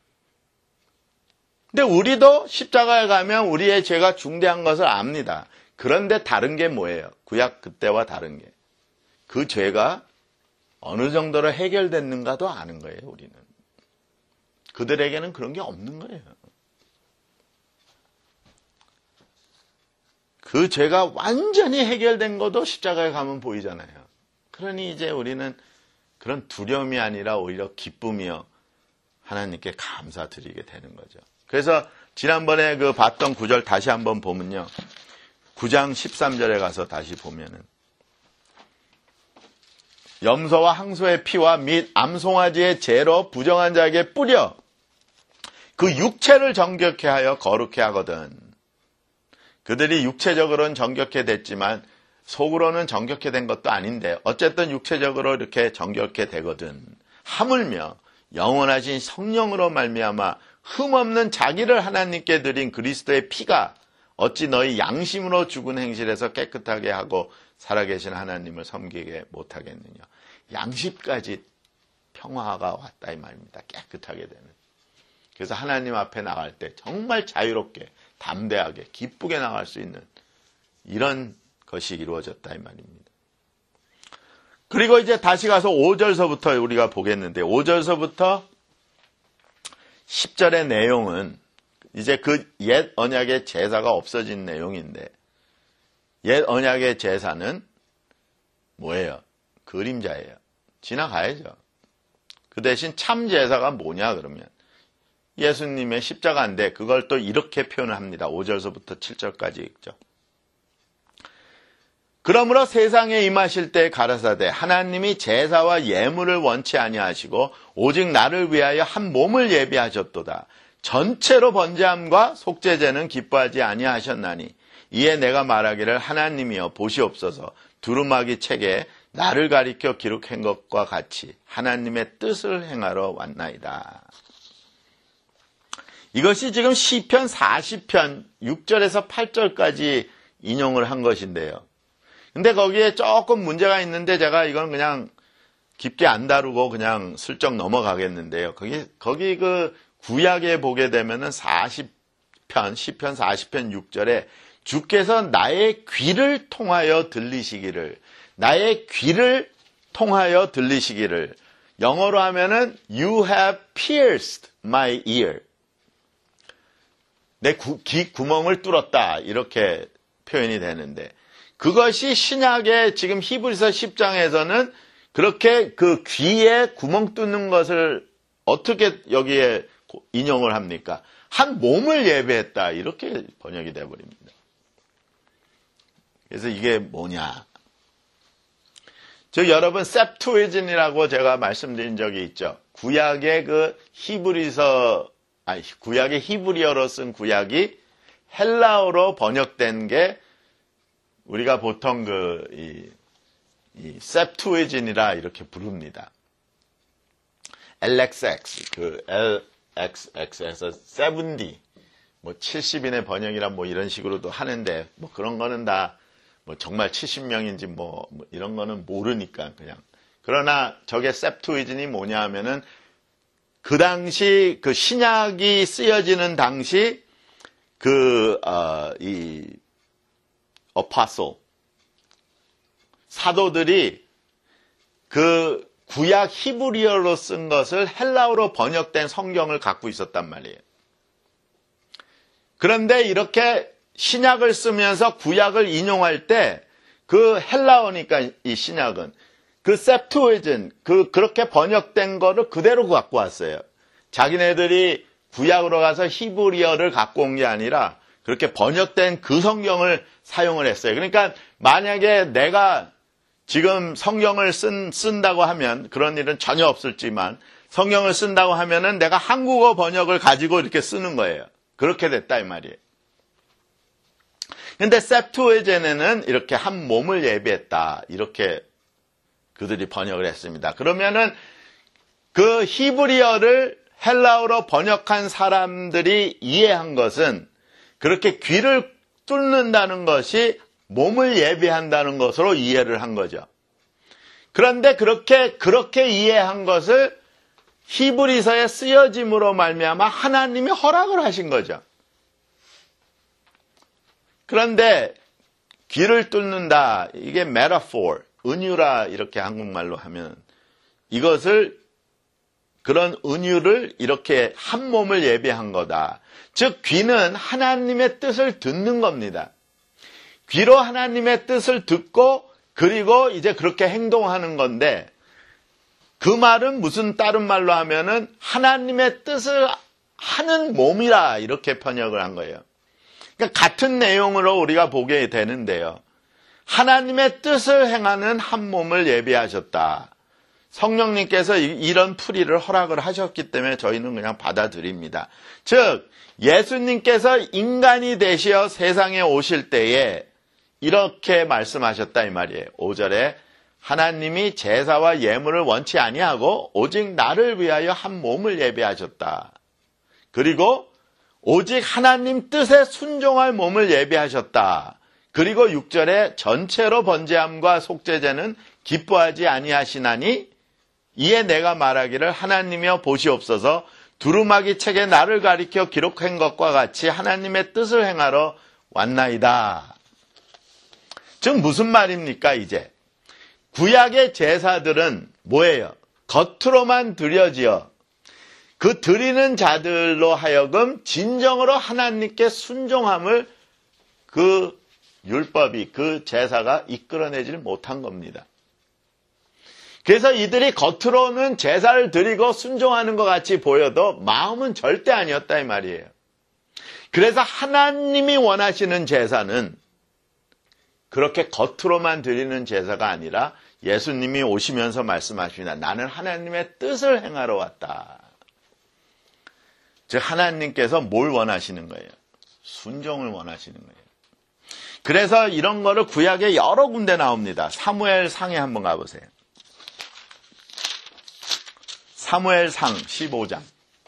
근데 우리도 십자가에 가면 우리의 죄가 중대한 것을 압니다. 그런데 다른 게 뭐예요? 구약 그때와 다른 게. 그 죄가 어느 정도로 해결됐는가도 아는 거예요, 우리는. 그들에게는 그런 게 없는 거예요. 그 죄가 완전히 해결된 것도 십자가에 가면 보이잖아요. 그러니 이제 우리는 그런 두려움이 아니라 오히려 기쁨이요. 하나님께 감사드리게 되는 거죠. 그래서 지난번에 그 봤던 구절 다시 한번 보면요. 9장 13절에 가서 다시 보면은 염소와 항소의 피와 및 암송아지의 재로 부정한 자에게 뿌려 그 육체를 정결케 하여 거룩케 하거든. 그들이 육체적으로는 정결케 됐지만 속으로는 정결케 된 것도 아닌데 어쨌든 육체적으로 이렇게 정결케 되거든. 하물며 영원하신 성령으로 말미암아 흠없는 자기를 하나님께 드린 그리스도의 피가 어찌 너희 양심으로 죽은 행실에서 깨끗하게 하고 살아계신 하나님을 섬기게 못하겠느냐. 양심까지 평화가 왔다 이 말입니다. 깨끗하게 되는. 그래서 하나님 앞에 나갈 때 정말 자유롭게 담대하게 기쁘게 나갈 수 있는 이런 것이 이루어졌다 이 말입니다. 그리고 이제 다시 가서 5절서부터 우리가 보겠는데 5절서부터 10절의 내용은 이제 그 옛 언약의 제사가 없어진 내용인데 옛 언약의 제사는 뭐예요? 그림자예요. 지나가야죠. 그 대신 참 제사가 뭐냐 그러면 예수님의 십자가인데 그걸 또 이렇게 표현을 합니다. 5절서부터 7절까지 읽죠. 그러므로 세상에 임하실 때 가라사대 하나님이 제사와 예물을 원치 아니하시고 오직 나를 위하여 한 몸을 예비하셨도다. 전체로 번제함과 속죄제는 기뻐하지 아니하셨나니 이에 내가 말하기를 하나님이여 보시옵소서 두루마기 책에 나를 가리켜 기록한 것과 같이 하나님의 뜻을 행하러 왔나이다. 이것이 지금 시편 40편 6절에서 8절까지 인용을 한 것인데요. 근데 거기에 조금 문제가 있는데 제가 이건 그냥 깊게 안 다루고 그냥 슬쩍 넘어가겠는데요. 거기 그 구약에 보게 되면은 40편, 시편 40편 6절에 주께서 나의 귀를 통하여 들리시기를, 나의 귀를 통하여 들리시기를, 영어로 하면은 You have pierced my ear. 내 귀 구멍을 뚫었다. 이렇게 표현이 되는데, 그것이 신약의 지금 히브리서 10장에서는 그렇게 그 귀에 구멍 뚫는 것을 어떻게 여기에 인용을 합니까? 한 몸을 예배했다. 이렇게 번역이 되어버립니다. 그래서 이게 뭐냐? 여러분 셉투어진트라고 제가 말씀드린 적이 있죠. 구약의 구약의 히브리어로 쓴 구약이 헬라어로 번역된 게 우리가 보통 이 셉투어진트이라 이렇게 부릅니다. LXX, LXX에서 70, 70인의 번역이란 이런 식으로도 하는데, 그런 거는 다, 정말 70명인지 이런 거는 모르니까, 그냥. 그러나 저게 셉투어진트이 뭐냐 하면은, 그 당시, 그 신약이 쓰여지는 당시, 어파솔, 사도들이 그 구약 히브리어로 쓴 것을 헬라어로 번역된 성경을 갖고 있었단 말이에요. 그런데 이렇게 신약을 쓰면서 구약을 인용할 때 그 헬라어니까 이 신약은 그 셉투어진, 그렇게 번역된 거를 그대로 갖고 왔어요. 자기네들이 구약으로 가서 히브리어를 갖고 온 게 아니라 그렇게 번역된 그 성경을 사용을 했어요. 그러니까 만약에 내가 지금 성경을 쓴다고 하면, 그런 일은 전혀 없을지만, 성경을 쓴다고 하면은 내가 한국어 번역을 가지고 이렇게 쓰는 거예요. 그렇게 됐다 이 말이에요. 근데 셉투어제네는 이렇게 한 몸을 예비했다. 이렇게 그들이 번역을 했습니다. 그러면은 그 히브리어를 헬라어로 번역한 사람들이 이해한 것은 그렇게 귀를 뚫는다는 것이 몸을 예비한다는 것으로 이해를 한 거죠. 그런데 그렇게 이해한 것을 히브리서에 쓰여짐으로 말미암아 하나님이 허락을 하신 거죠. 그런데 귀를 뚫는다, 이게 metaphor, 은유라 이렇게 한국말로 하면, 이것을, 그런 은유를 이렇게 한 몸을 예비한 거다. 즉 귀는 하나님의 뜻을 듣는 겁니다. 귀로 하나님의 뜻을 듣고 그리고 이제 그렇게 행동하는 건데, 그 말은 무슨 다른 말로 하면은 하나님의 뜻을 하는 몸이라 이렇게 번역을 한 거예요. 그러니까 같은 내용으로 우리가 보게 되는데요. 하나님의 뜻을 행하는 한 몸을 예비하셨다. 성령님께서 이런 풀이를 허락을 하셨기 때문에 저희는 그냥 받아들입니다. 즉 예수님께서 인간이 되시어 세상에 오실 때에 이렇게 말씀하셨다 이 말이에요. 5절에 하나님이 제사와 예물을 원치 아니하고 오직 나를 위하여 한 몸을 예비하셨다. 그리고 오직 하나님 뜻에 순종할 몸을 예비하셨다. 그리고 6절에 전체로 번제함과 속죄제는 기뻐하지 아니하시나니 이에 내가 말하기를 하나님이여 보시옵소서 두루마기 책에 나를 가리켜 기록한 것과 같이 하나님의 뜻을 행하러 왔나이다. 즉 무슨 말입니까 이제? 구약의 제사들은 뭐예요? 겉으로만 드려지어 그 드리는 자들로 하여금 진정으로 하나님께 순종함을 그 율법이, 그 제사가 이끌어내질 못한 겁니다. 그래서 이들이 겉으로는 제사를 드리고 순종하는 것 같이 보여도 마음은 절대 아니었다 이 말이에요. 그래서 하나님이 원하시는 제사는 그렇게 겉으로만 드리는 제사가 아니라 예수님이 오시면서 말씀하십니다. 나는 하나님의 뜻을 행하러 왔다. 즉 하나님께서 뭘 원하시는 거예요? 순종을 원하시는 거예요. 그래서 이런 거를 구약에 여러 군데 나옵니다. 사무엘상에 한번 가보세요. 사무엘상 15장.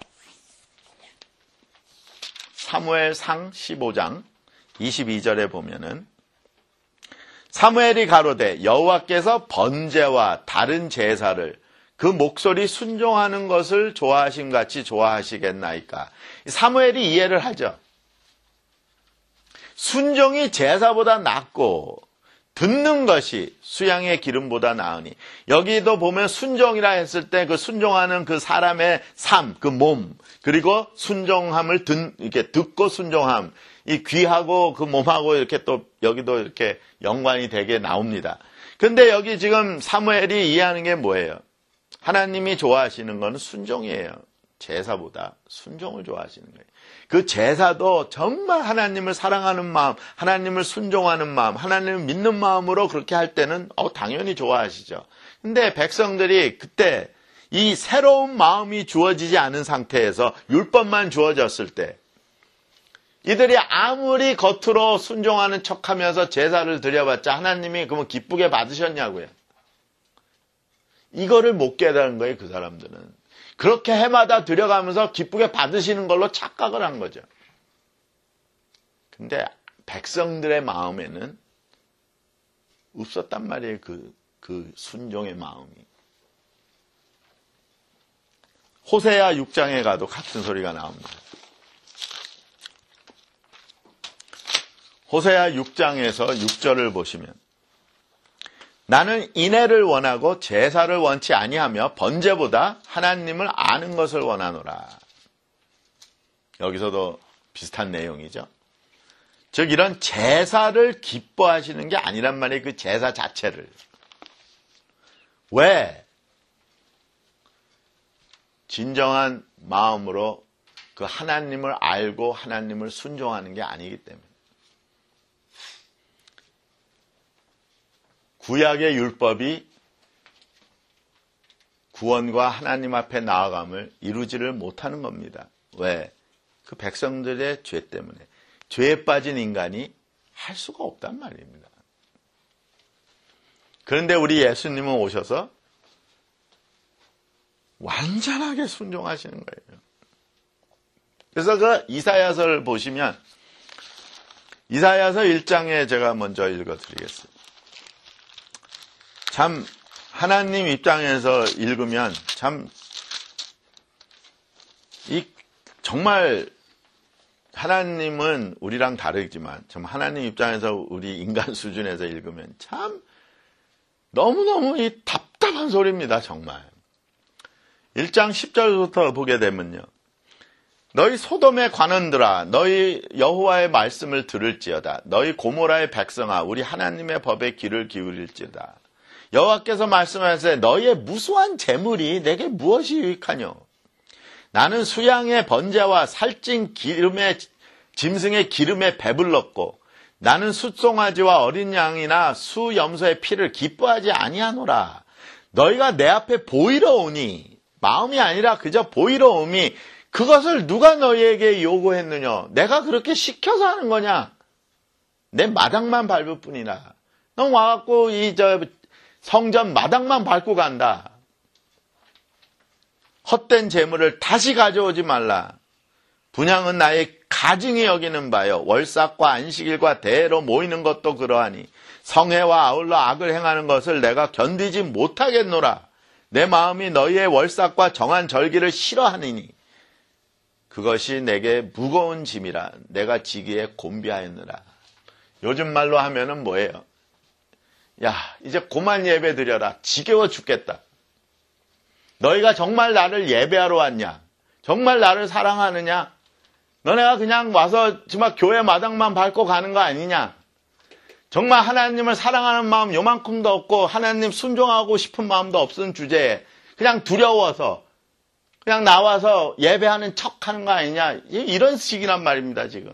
사무엘상 15장 22절에 보면은 사무엘이 가로되 여호와께서 번제와 다른 제사를 그 목소리 순종하는 것을 좋아하심같이 좋아하시겠나이까. 사무엘이 이해를 하죠. 순종이 제사보다 낫고 듣는 것이 수양의 기름보다 나으니. 여기도 보면 순종이라 했을 때 그 순종하는 그 사람의 삶, 그 몸, 그리고 순종함을 이렇게 듣고 순종함, 이 귀하고 그 몸하고 이렇게 또 여기도 이렇게 연관이 되게 나옵니다. 근데 여기 지금 사무엘이 이해하는 게 뭐예요? 하나님이 좋아하시는 건 순종이에요. 제사보다 순종을 좋아하시는 거예요. 그 제사도 정말 하나님을 사랑하는 마음, 하나님을 순종하는 마음, 하나님을 믿는 마음으로 그렇게 할 때는 당연히 좋아하시죠. 근데 백성들이 그때 이 새로운 마음이 주어지지 않은 상태에서 율법만 주어졌을 때 이들이 아무리 겉으로 순종하는 척하면서 제사를 드려봤자 하나님이 그러면 기쁘게 받으셨냐고요. 이거를 못 깨달은 거예요, 그 사람들은. 그렇게 해마다 드려가면서 기쁘게 받으시는 걸로 착각을 한 거죠. 근데 백성들의 마음에는 없었단 말이에요, 그 순종의 마음이. 호세아 6장에 가도 같은 소리가 나옵니다. 호세아 6장에서 6절을 보시면 나는 인애를 원하고 제사를 원치 아니하며 번제보다 하나님을 아는 것을 원하노라. 여기서도 비슷한 내용이죠. 즉 이런 제사를 기뻐하시는 게 아니란 말이에요. 그 제사 자체를. 왜? 진정한 마음으로 그 하나님을 알고 하나님을 순종하는 게 아니기 때문에. 구약의 율법이 구원과 하나님 앞에 나아감을 이루지를 못하는 겁니다. 왜? 그 백성들의 죄 때문에. 죄에 빠진 인간이 할 수가 없단 말입니다. 그런데 우리 예수님은 오셔서 완전하게 순종하시는 거예요. 그래서 그 이사야서를 보시면 이사야서 1장에 제가 먼저 읽어드리겠습니다. 참 하나님 입장에서 읽으면 참 정말 하나님은 우리랑 다르지만 참 하나님 입장에서 우리 인간 수준에서 읽으면 참 너무너무 답답한 소리입니다. 정말. 1장 10절부터 보게 되면요. 너희 소돔의 관원들아 너희 여호와의 말씀을 들을지어다. 너희 고모라의 백성아 우리 하나님의 법에 귀를 기울일지어다. 여호와께서 말씀하시되 너희의 무수한 재물이 내게 무엇이 유익하뇨? 나는 수양의 번제와 살찐 기름의 짐승의 기름에 배불렀고 나는 숫송아지와 어린 양이나 수염소의 피를 기뻐하지 아니하노라. 너희가 내 앞에 보이러 오니 마음이 아니라 그저 보이러 오니 그것을 누가 너희에게 요구했느냐? 내가 그렇게 시켜서 하는 거냐? 내 마당만 밟을 뿐이라. 너 와갖고 성전 마당만 밟고 간다. 헛된 재물을 다시 가져오지 말라. 분향은 나의 가증히 여기는 바요. 월삭과 안식일과 대회로 모이는 것도 그러하니 성회와 아울러 악을 행하는 것을 내가 견디지 못하겠노라. 내 마음이 너희의 월삭과 정한 절기를 싫어하니니 그것이 내게 무거운 짐이라 내가 지기에 곤비하였느라. 요즘 말로 하면은 뭐예요? 야, 이제 그만 예배 드려라. 지겨워 죽겠다. 너희가 정말 나를 예배하러 왔냐? 정말 나를 사랑하느냐? 너네가 그냥 와서 정말 교회 마당만 밟고 가는 거 아니냐? 정말 하나님을 사랑하는 마음 요만큼도 없고 하나님 순종하고 싶은 마음도 없은 주제에 그냥 두려워서 그냥 나와서 예배하는 척하는 거 아니냐? 이런 식이란 말입니다. 지금.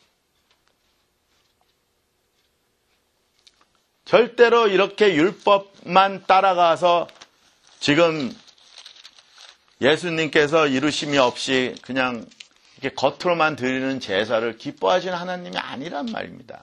절대로 이렇게 율법만 따라가서 지금 예수님께서 이루심이 없이 그냥 이렇게 겉으로만 드리는 제사를 기뻐하시는 하나님이 아니란 말입니다.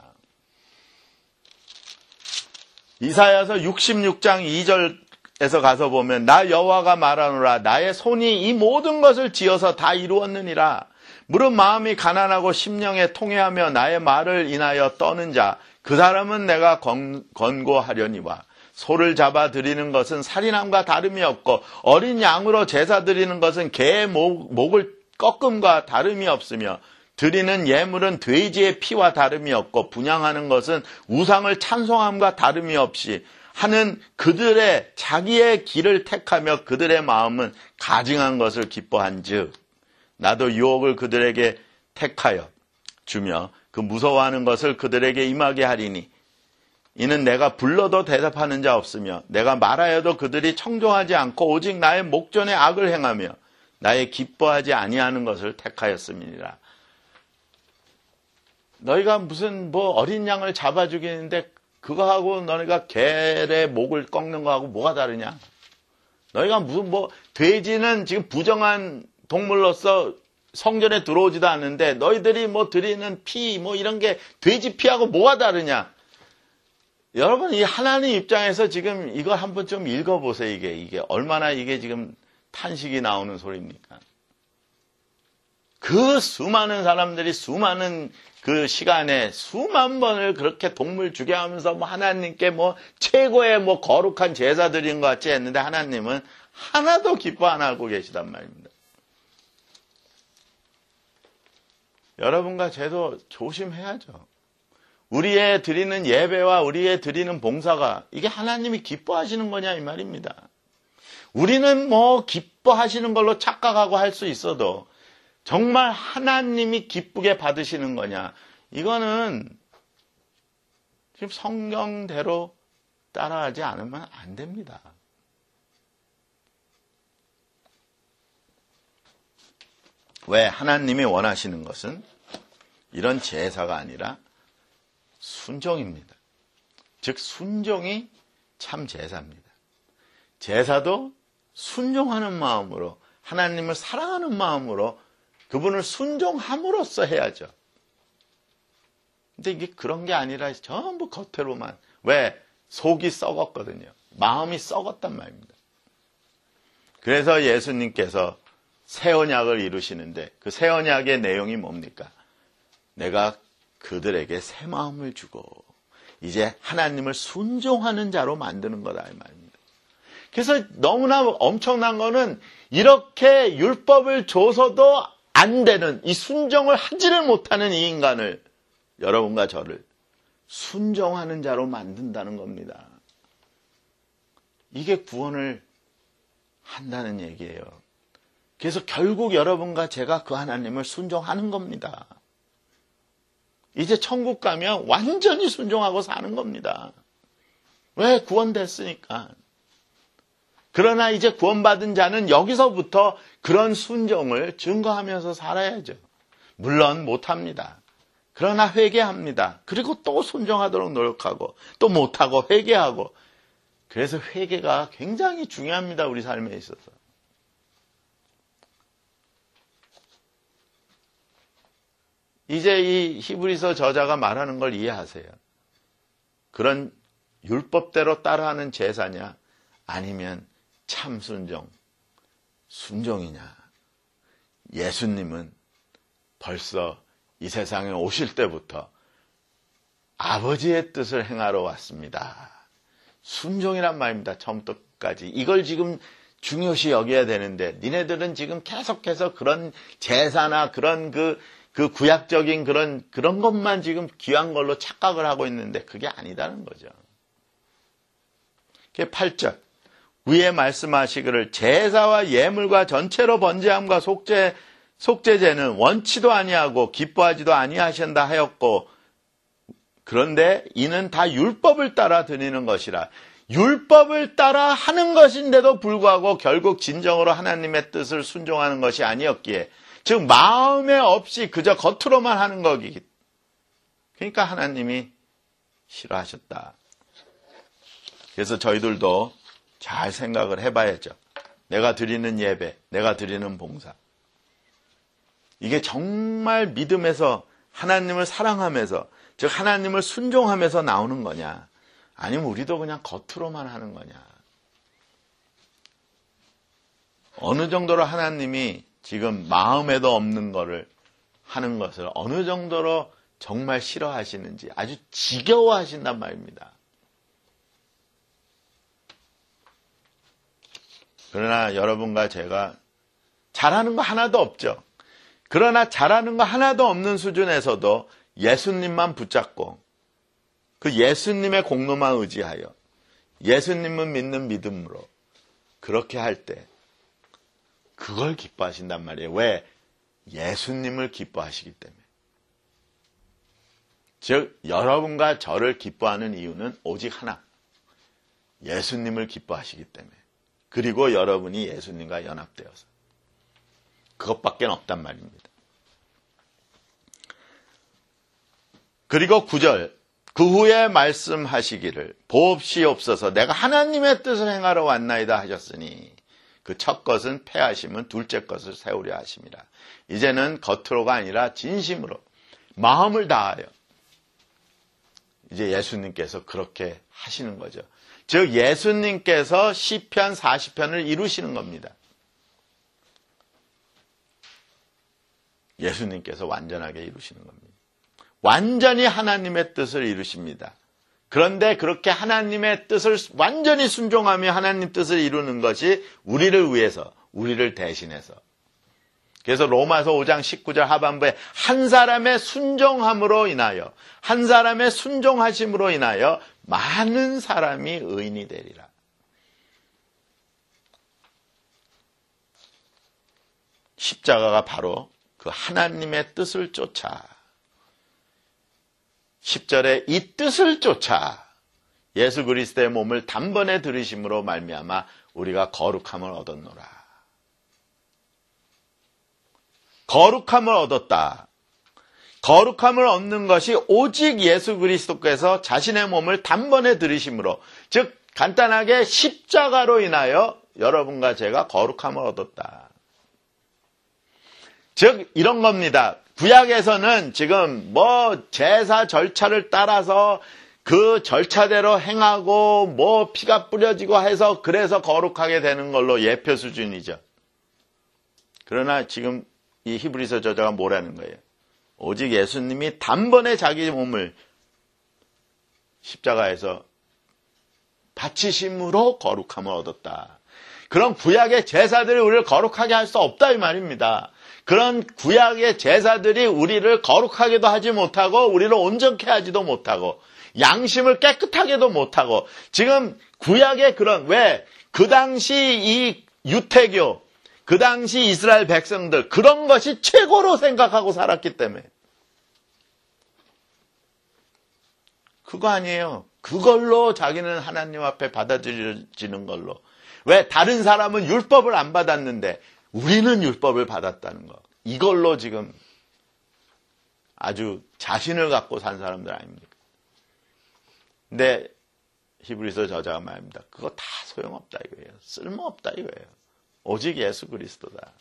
이사야서 66장 2절에서 가서 보면 나 여호와가 말하노라 나의 손이 이 모든 것을 지어서 다 이루었느니라. 무릇 마음이 가난하고 심령에 통회하며 나의 말을 인하여 떠는 자 그 사람은 내가 권고하려니와 소를 잡아 드리는 것은 살인함과 다름이 없고 어린 양으로 제사 드리는 것은 개의 목을 꺾음과 다름이 없으며 드리는 예물은 돼지의 피와 다름이 없고 분향하는 것은 우상을 찬송함과 다름이 없이 하는 그들의 자기의 길을 택하며 그들의 마음은 가증한 것을 기뻐한즉 나도 유혹을 그들에게 택하여 주며 그 무서워하는 것을 그들에게 임하게 하리니 이는 내가 불러도 대답하는 자 없으며 내가 말하여도 그들이 청종하지 않고 오직 나의 목전에 악을 행하며 나의 기뻐하지 아니하는 것을 택하였음이니라. 너희가 무슨 어린 양을 잡아 죽이는데 그거하고 너희가 개의 목을 꺾는 거하고 뭐가 다르냐? 너희가 무슨 돼지는 지금 부정한 동물로서 성전에 들어오지도 않는데 너희들이 드리는 피 이런 게 돼지 피하고 뭐가 다르냐? 여러분 이 하나님 입장에서 지금 이걸 한번 좀 읽어보세요. 이게 얼마나 이게 지금 탄식이 나오는 소리입니까? 그 수많은 사람들이 수많은 그 시간에 수만 번을 그렇게 동물 죽여하면서 하나님께 최고의 거룩한 제사 드린 것 같이 했는데 하나님은 하나도 기뻐 안 하고 계시단 말입니다. 여러분과 저도 조심해야죠. 우리의 드리는 예배와 우리의 드리는 봉사가 이게 하나님이 기뻐하시는 거냐 이 말입니다. 우리는 기뻐하시는 걸로 착각하고 할 수 있어도 정말 하나님이 기쁘게 받으시는 거냐 이거는 지금 성경대로 따라하지 않으면 안 됩니다. 왜 하나님이 원하시는 것은 이런 제사가 아니라 순종입니다. 즉 순종이 참 제사입니다. 제사도 순종하는 마음으로, 하나님을 사랑하는 마음으로 그분을 순종함으로써 해야죠. 근데 이게 그런 게 아니라 전부 겉으로만. 왜? 속이 썩었거든요. 마음이 썩었단 말입니다. 그래서 예수님께서 새 언약을 이루시는데 그 새 언약의 내용이 뭡니까? 내가 그들에게 새 마음을 주고 이제 하나님을 순종하는 자로 만드는 거다 이 말입니다. 그래서 너무나 엄청난 거는 이렇게 율법을 줘서도 안 되는, 이 순종을 하지를 못하는 이 인간을, 여러분과 저를 순종하는 자로 만든다는 겁니다. 이게 구원을 한다는 얘기예요. 그래서 결국 여러분과 제가 그 하나님을 순종하는 겁니다. 이제 천국 가면 완전히 순종하고 사는 겁니다. 왜? 구원됐으니까. 그러나 이제 구원받은 자는 여기서부터 그런 순종을 증거하면서 살아야죠. 물론 못합니다. 그러나 회개합니다. 그리고 또 순종하도록 노력하고 또 못하고 회개하고. 그래서 회개가 굉장히 중요합니다. 우리 삶에 있어서. 이제 이 히브리서 저자가 말하는 걸 이해하세요. 그런 율법대로 따라하는 제사냐 아니면 참 순종, 순종이냐. 예수님은 벌써 이 세상에 오실 때부터 아버지의 뜻을 행하러 왔습니다. 순종이란 말입니다. 처음부터 끝까지. 이걸 지금 중요시 여겨야 되는데 니네들은 지금 계속해서 그런 제사나 그런 그 구약적인 그런 것만 지금 귀한 걸로 착각을 하고 있는데 그게 아니다는 거죠. 그게 8절. 위에 말씀하시기를 제사와 예물과 전체로 번제함과 속죄제는 원치도 아니하고 기뻐하지도 아니하신다 하였고 그런데 이는 다 율법을 따라 드리는 것이라. 율법을 따라 하는 것인데도 불구하고 결국 진정으로 하나님의 뜻을 순종하는 것이 아니었기에 즉 마음에 없이 그저 겉으로만 하는 거기. 그러니까 하나님이 싫어하셨다. 그래서 저희들도 잘 생각을 해봐야죠. 내가 드리는 예배, 내가 드리는 봉사. 이게 정말 믿음에서 하나님을 사랑하면서 즉 하나님을 순종하면서 나오는 거냐 아니면 우리도 그냥 겉으로만 하는 거냐. 어느 정도로 하나님이 지금 마음에도 없는 거를 하는 것을 어느 정도로 정말 싫어하시는지 아주 지겨워하신단 말입니다. 그러나 여러분과 제가 잘하는 거 하나도 없죠. 그러나 잘하는 거 하나도 없는 수준에서도 예수님만 붙잡고 그 예수님의 공로만 의지하여 예수님을 믿는 믿음으로 그렇게 할 때 그걸 기뻐하신단 말이에요. 왜? 예수님을 기뻐하시기 때문에. 즉 여러분과 저를 기뻐하는 이유는 오직 하나. 예수님을 기뻐하시기 때문에. 그리고 여러분이 예수님과 연합되어서. 그것밖에 없단 말입니다. 그리고 9절. 그 후에 말씀하시기를 보옵시옵소서 내가 하나님의 뜻을 행하러 왔나이다 하셨으니 그 첫 것은 패하심은 둘째 것을 세우려 하심이라. 이제는 겉으로가 아니라 진심으로 마음을 다하여 이제 예수님께서 그렇게 하시는 거죠. 즉 예수님께서 시편 40편을 이루시는 겁니다. 예수님께서 완전하게 이루시는 겁니다. 완전히 하나님의 뜻을 이루십니다. 그런데 그렇게 하나님의 뜻을 완전히 순종하며 하나님 뜻을 이루는 것이 우리를 위해서, 우리를 대신해서. 그래서 로마서 5장 19절 하반부에 한 사람의 순종함으로 인하여, 한 사람의 순종하심으로 인하여 많은 사람이 의인이 되리라. 십자가가 바로 그 하나님의 뜻을 쫓아 10절에 이 뜻을 쫓아 예수 그리스도의 몸을 단번에 들이심으로 말미암아 우리가 거룩함을 얻었노라. 거룩함을 얻었다. 거룩함을 얻는 것이 오직 예수 그리스도께서 자신의 몸을 단번에 들이심으로, 즉 간단하게 십자가로 인하여 여러분과 제가 거룩함을 얻었다. 즉 이런 겁니다. 구약에서는 지금 제사 절차를 따라서 그 절차대로 행하고 피가 뿌려지고 해서 그래서 거룩하게 되는 걸로 예표 수준이죠. 그러나 지금 이 히브리서 저자가 뭐라는 거예요? 오직 예수님이 단번에 자기 몸을 십자가에서 바치심으로 거룩함을 얻었다. 그런 구약의 제사들이 우리를 거룩하게 할 수 없다 이 말입니다. 그런 구약의 제사들이 우리를 거룩하게도 하지 못하고 우리를 온전케 하지도 못하고 양심을 깨끗하게도 못하고, 지금 구약의 그 당시 이 유태교, 그 당시 이스라엘 백성들 그런 것이 최고로 생각하고 살았기 때문에 그거 아니에요. 그걸로 자기는 하나님 앞에 받아들여지는 걸로. 왜 다른 사람은 율법을 안 받았는데 우리는 율법을 받았다는 거. 이걸로 지금 아주 자신을 갖고 산 사람들 아닙니까? 근데 히브리서 저자가 말합니다. 그거 다 소용없다 이거예요. 쓸모없다 이거예요. 오직 예수 그리스도다.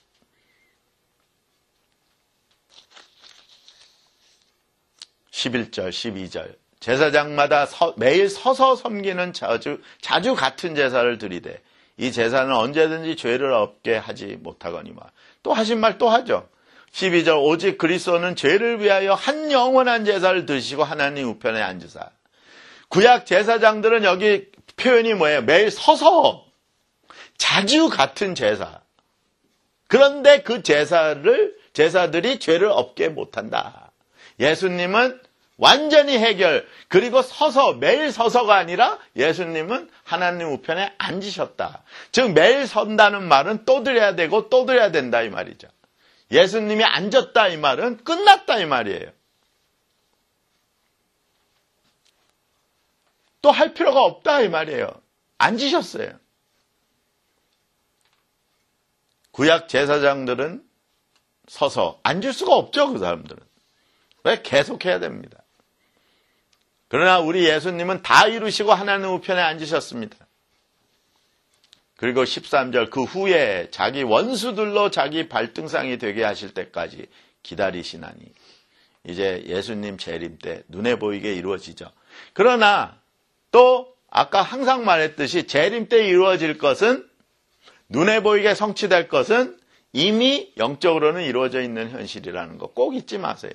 (11절) (12절) 제사장마다 매일 서서 섬기는 자주 같은 제사를 드리되 이 제사는 언제든지 죄를 없게 하지 못하거니와. 또 하신 말 또 하죠. 12절 오직 그리스도는 죄를 위하여 한 영원한 제사를 드시고 하나님 우편에 앉으사. 구약 제사장들은 여기 표현이 뭐예요? 매일 서서 자주 같은 제사. 그런데 그 제사들이 죄를 없게 못한다. 예수님은 완전히 해결, 그리고 매일 서서가 아니라 예수님은 하나님 우편에 앉으셨다. 즉 매일 선다는 말은 또 드려야 되고 또 드려야 된다 이 말이죠. 예수님이 앉았다 이 말은 끝났다 이 말이에요. 또 할 필요가 없다 이 말이에요. 앉으셨어요. 구약 제사장들은 서서 앉을 수가 없죠. 그 사람들은. 왜? 계속해야 됩니다. 그러나 우리 예수님은 다 이루시고 하나님 우편에 앉으셨습니다. 그리고 13절 그 후에 자기 원수들로 자기 발등상이 되게 하실 때까지 기다리시나니. 이제 예수님 재림 때 눈에 보이게 이루어지죠. 그러나 또 아까 항상 말했듯이 재림 때 이루어질 것은, 눈에 보이게 성취될 것은 이미 영적으로는 이루어져 있는 현실이라는 거 꼭 잊지 마세요.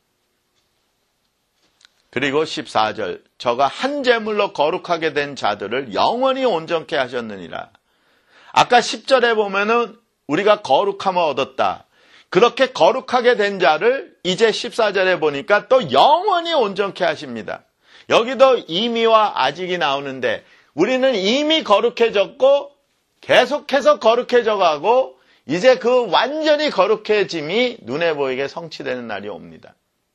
그리고 14절 저가 한 제물로 거룩하게 된 자들을 영원히 온전케 하셨느니라. 아까 10절에 보면은 우리가 거룩함을 얻었다. 그렇게 거룩하게 된 자를 이제 14절에 보니까 또 영원히 온전케 하십니다. 여기도 이미와 아직이 나오는데 우리는 이미 거룩해졌고 계속해서 거룩해져 가고 이제 그 완전히 거룩해짐이 눈에 보이게 성취되는 날이 옵니다.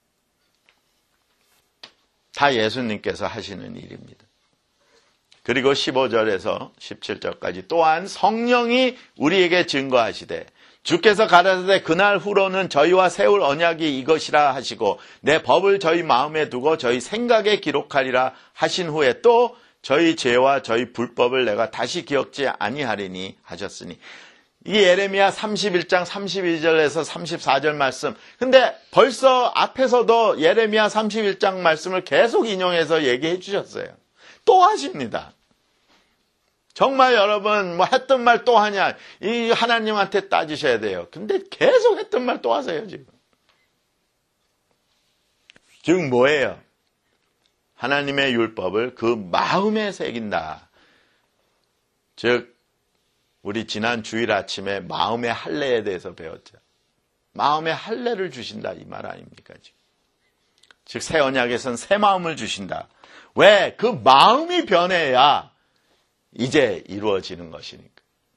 다 예수님께서 하시는 일입니다. 그리고 15절에서 17절까지 또한 성령이 우리에게 증거하시되 주께서 가라사대 그날 후로는 저희와 세울 언약이 이것이라 하시고 내 법을 저희 마음에 두고 저희 생각에 기록하리라 하신 후에 또 저희 죄와 저희 불법을 내가 다시 기억지 아니하리니 하셨으니. 이 예레미야 31장 32절에서 34절 말씀. 근데 벌써 앞에서도 예레미야 31장 말씀을 계속 인용해서 얘기해 주셨어요. 또 하십니다. 정말 여러분 했던 말 또 하냐, 이 하나님한테 따지셔야 돼요. 근데 계속 했던 말 또 하세요 지금. 즉 뭐예요? 하나님의 율법을 그 마음에 새긴다. 즉 우리 지난 주일 아침에 마음의 할례에 대해서 배웠죠. 마음의 할례를 주신다 이 말 아닙니까 지금. 즉 새 언약에서는 새 마음을 주신다. 왜? 그 마음이 변해야 이제 이루어지는 것이니까.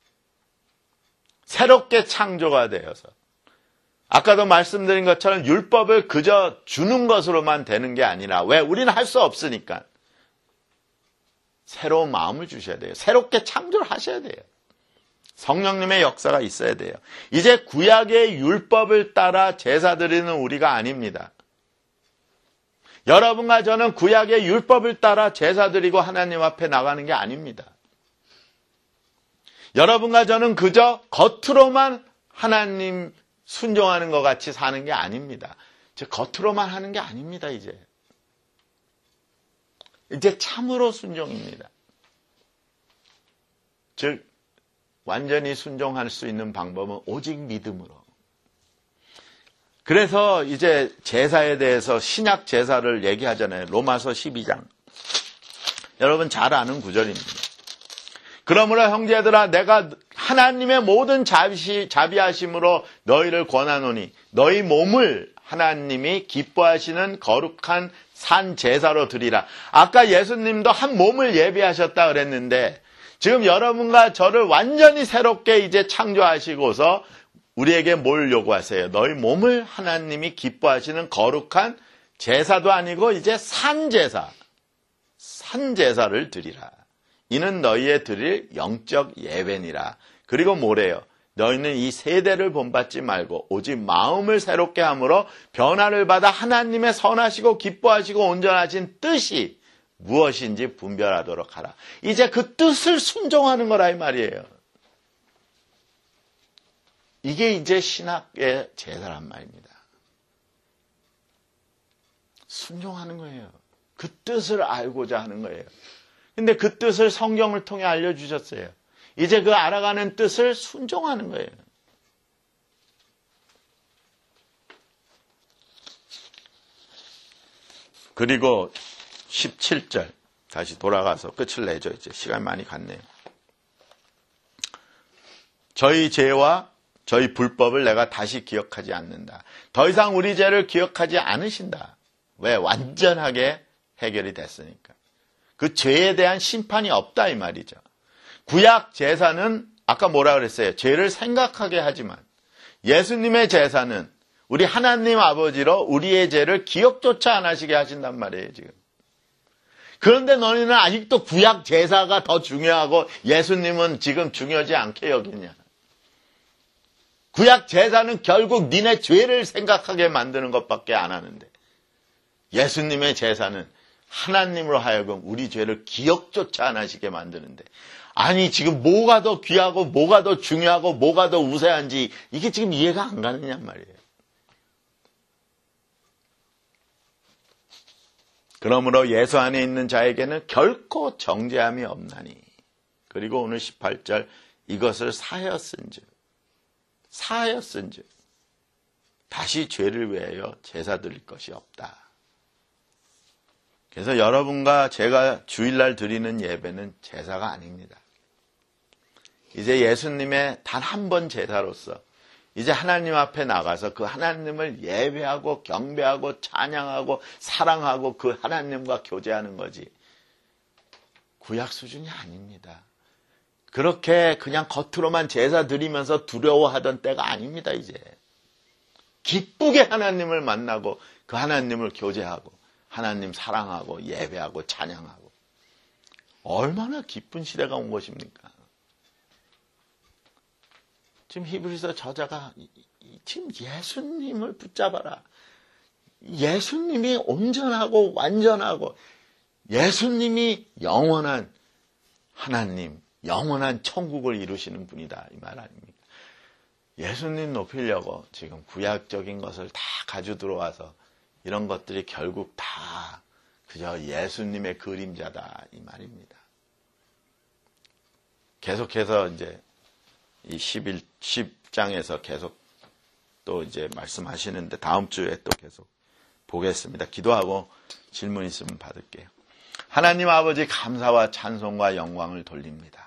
새롭게 창조가 되어서. 아까도 말씀드린 것처럼 율법을 그저 주는 것으로만 되는 게 아니라, 왜? 우리는 할 수 없으니까. 새로운 마음을 주셔야 돼요. 새롭게 창조를 하셔야 돼요. 성령님의 역사가 있어야 돼요. 이제 구약의 율법을 따라 제사 드리는 우리가 아닙니다. 여러분과 저는 구약의 율법을 따라 제사 드리고 하나님 앞에 나가는 게 아닙니다. 여러분과 저는 그저 겉으로만 하나님 순종하는 것 같이 사는 게 아닙니다. 즉 겉으로만 하는 게 아닙니다. 이제 참으로 순종입니다. 즉 완전히 순종할 수 있는 방법은 오직 믿음으로. 그래서 이제 제사에 대해서 신약 제사를 얘기하잖아요. 로마서 12장. 여러분 잘 아는 구절입니다. 그러므로 형제들아 내가 하나님의 모든 자비하심으로 너희를 권하노니 너희 몸을 하나님이 기뻐하시는 거룩한 산 제사로 드리라. 아까 예수님도 한 몸을 예비하셨다 그랬는데 지금 여러분과 저를 완전히 새롭게 이제 창조하시고서 우리에게 뭘 요구하세요? 너희 몸을 하나님이 기뻐하시는 거룩한 제사도 아니고 이제 산제사를 드리라. 이는 너희의 드릴 영적 예배니라. 그리고 뭐래요? 너희는 이 세대를 본받지 말고 오직 마음을 새롭게 함으로 변화를 받아 하나님의 선하시고 기뻐하시고 온전하신 뜻이 무엇인지 분별하도록 하라. 이제 그 뜻을 순종하는 거라 이 말이에요. 이게 이제 신학의 제사란 말입니다. 순종하는 거예요. 그 뜻을 알고자 하는 거예요. 근데 그 뜻을 성경을 통해 알려주셨어요. 이제 그 알아가는 뜻을 순종하는 거예요. 그리고 17절 다시 돌아가서 끝을 내죠. 이제 시간이 많이 갔네요. 저희 죄와 저희 불법을 내가 다시 기억하지 않는다. 더 이상 우리 죄를 기억하지 않으신다. 왜? 완전하게 해결이 됐으니까. 그 죄에 대한 심판이 없다 이 말이죠. 구약 제사는 아까 뭐라 그랬어요? 죄를 생각하게 하지만 예수님의 제사는 우리 하나님 아버지로 우리의 죄를 기억조차 안 하시게 하신단 말이에요. 지금. 그런데 너희는 아직도 구약 제사가 더 중요하고 예수님은 지금 중요하지 않게 여기냐. 구약 제사는 결국 니네 죄를 생각하게 만드는 것밖에 안 하는데 예수님의 제사는 하나님으로 하여금 우리 죄를 기억조차 안 하시게 만드는데 아니 지금 뭐가 더 귀하고 뭐가 더 중요하고 뭐가 더 우세한지 이게 지금 이해가 안 가느냐 말이에요. 그러므로 예수 안에 있는 자에게는 결코 정죄함이 없나니. 그리고 오늘 18절 이것을 사하였은즉 다시 죄를 위하여 제사 드릴 것이 없다. 그래서 여러분과 제가 주일날 드리는 예배는 제사가 아닙니다. 이제 예수님의 단 한 번 제사로서 이제 하나님 앞에 나가서 그 하나님을 예배하고 경배하고 찬양하고 사랑하고 그 하나님과 교제하는 거지. 구약 수준이 아닙니다. 그렇게 그냥 겉으로만 제사 드리면서 두려워하던 때가 아닙니다. 이제 기쁘게 하나님을 만나고 그 하나님을 교제하고 하나님 사랑하고 예배하고 찬양하고 얼마나 기쁜 시대가 온 것입니까? 지금 히브리서 저자가 지금 예수님을 붙잡아라. 예수님이 온전하고 완전하고 예수님이 영원한 하나님, 영원한 천국을 이루시는 분이다. 이 말 아닙니까? 예수님 높이려고 지금 구약적인 것을 다 가지고 들어와서 이런 것들이 결국 다 그저 예수님의 그림자다. 이 말입니다. 계속해서 이제 이 10장에서 계속 또 이제 말씀하시는데 다음 주에 또 계속 보겠습니다. 기도하고 질문 있으면 받을게요. 하나님 아버지 감사와 찬송과 영광을 돌립니다.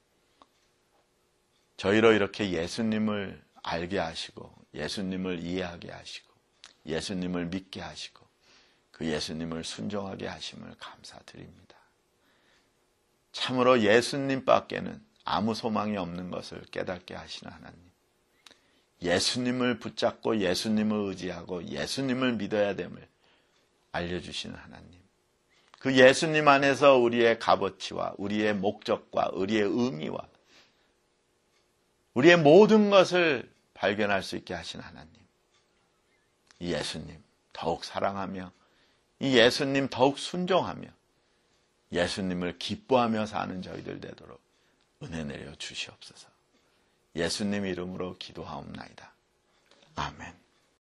저희로 이렇게 예수님을 알게 하시고 예수님을 이해하게 하시고 예수님을 믿게 하시고 그 예수님을 순종하게 하심을 감사드립니다. 참으로 예수님밖에는 아무 소망이 없는 것을 깨닫게 하시는 하나님. 예수님을 붙잡고 예수님을 의지하고 예수님을 믿어야 됨을 알려주시는 하나님. 그 예수님 안에서 우리의 값어치와 우리의 목적과 우리의 의미와 우리의 모든 것을 발견할 수 있게 하신 하나님, 이 예수님 더욱 사랑하며 이 예수님 더욱 순종하며 예수님을 기뻐하며 사는 저희들 되도록 은혜 내려 주시옵소서. 예수님 이름으로 기도하옵나이다. 아멘.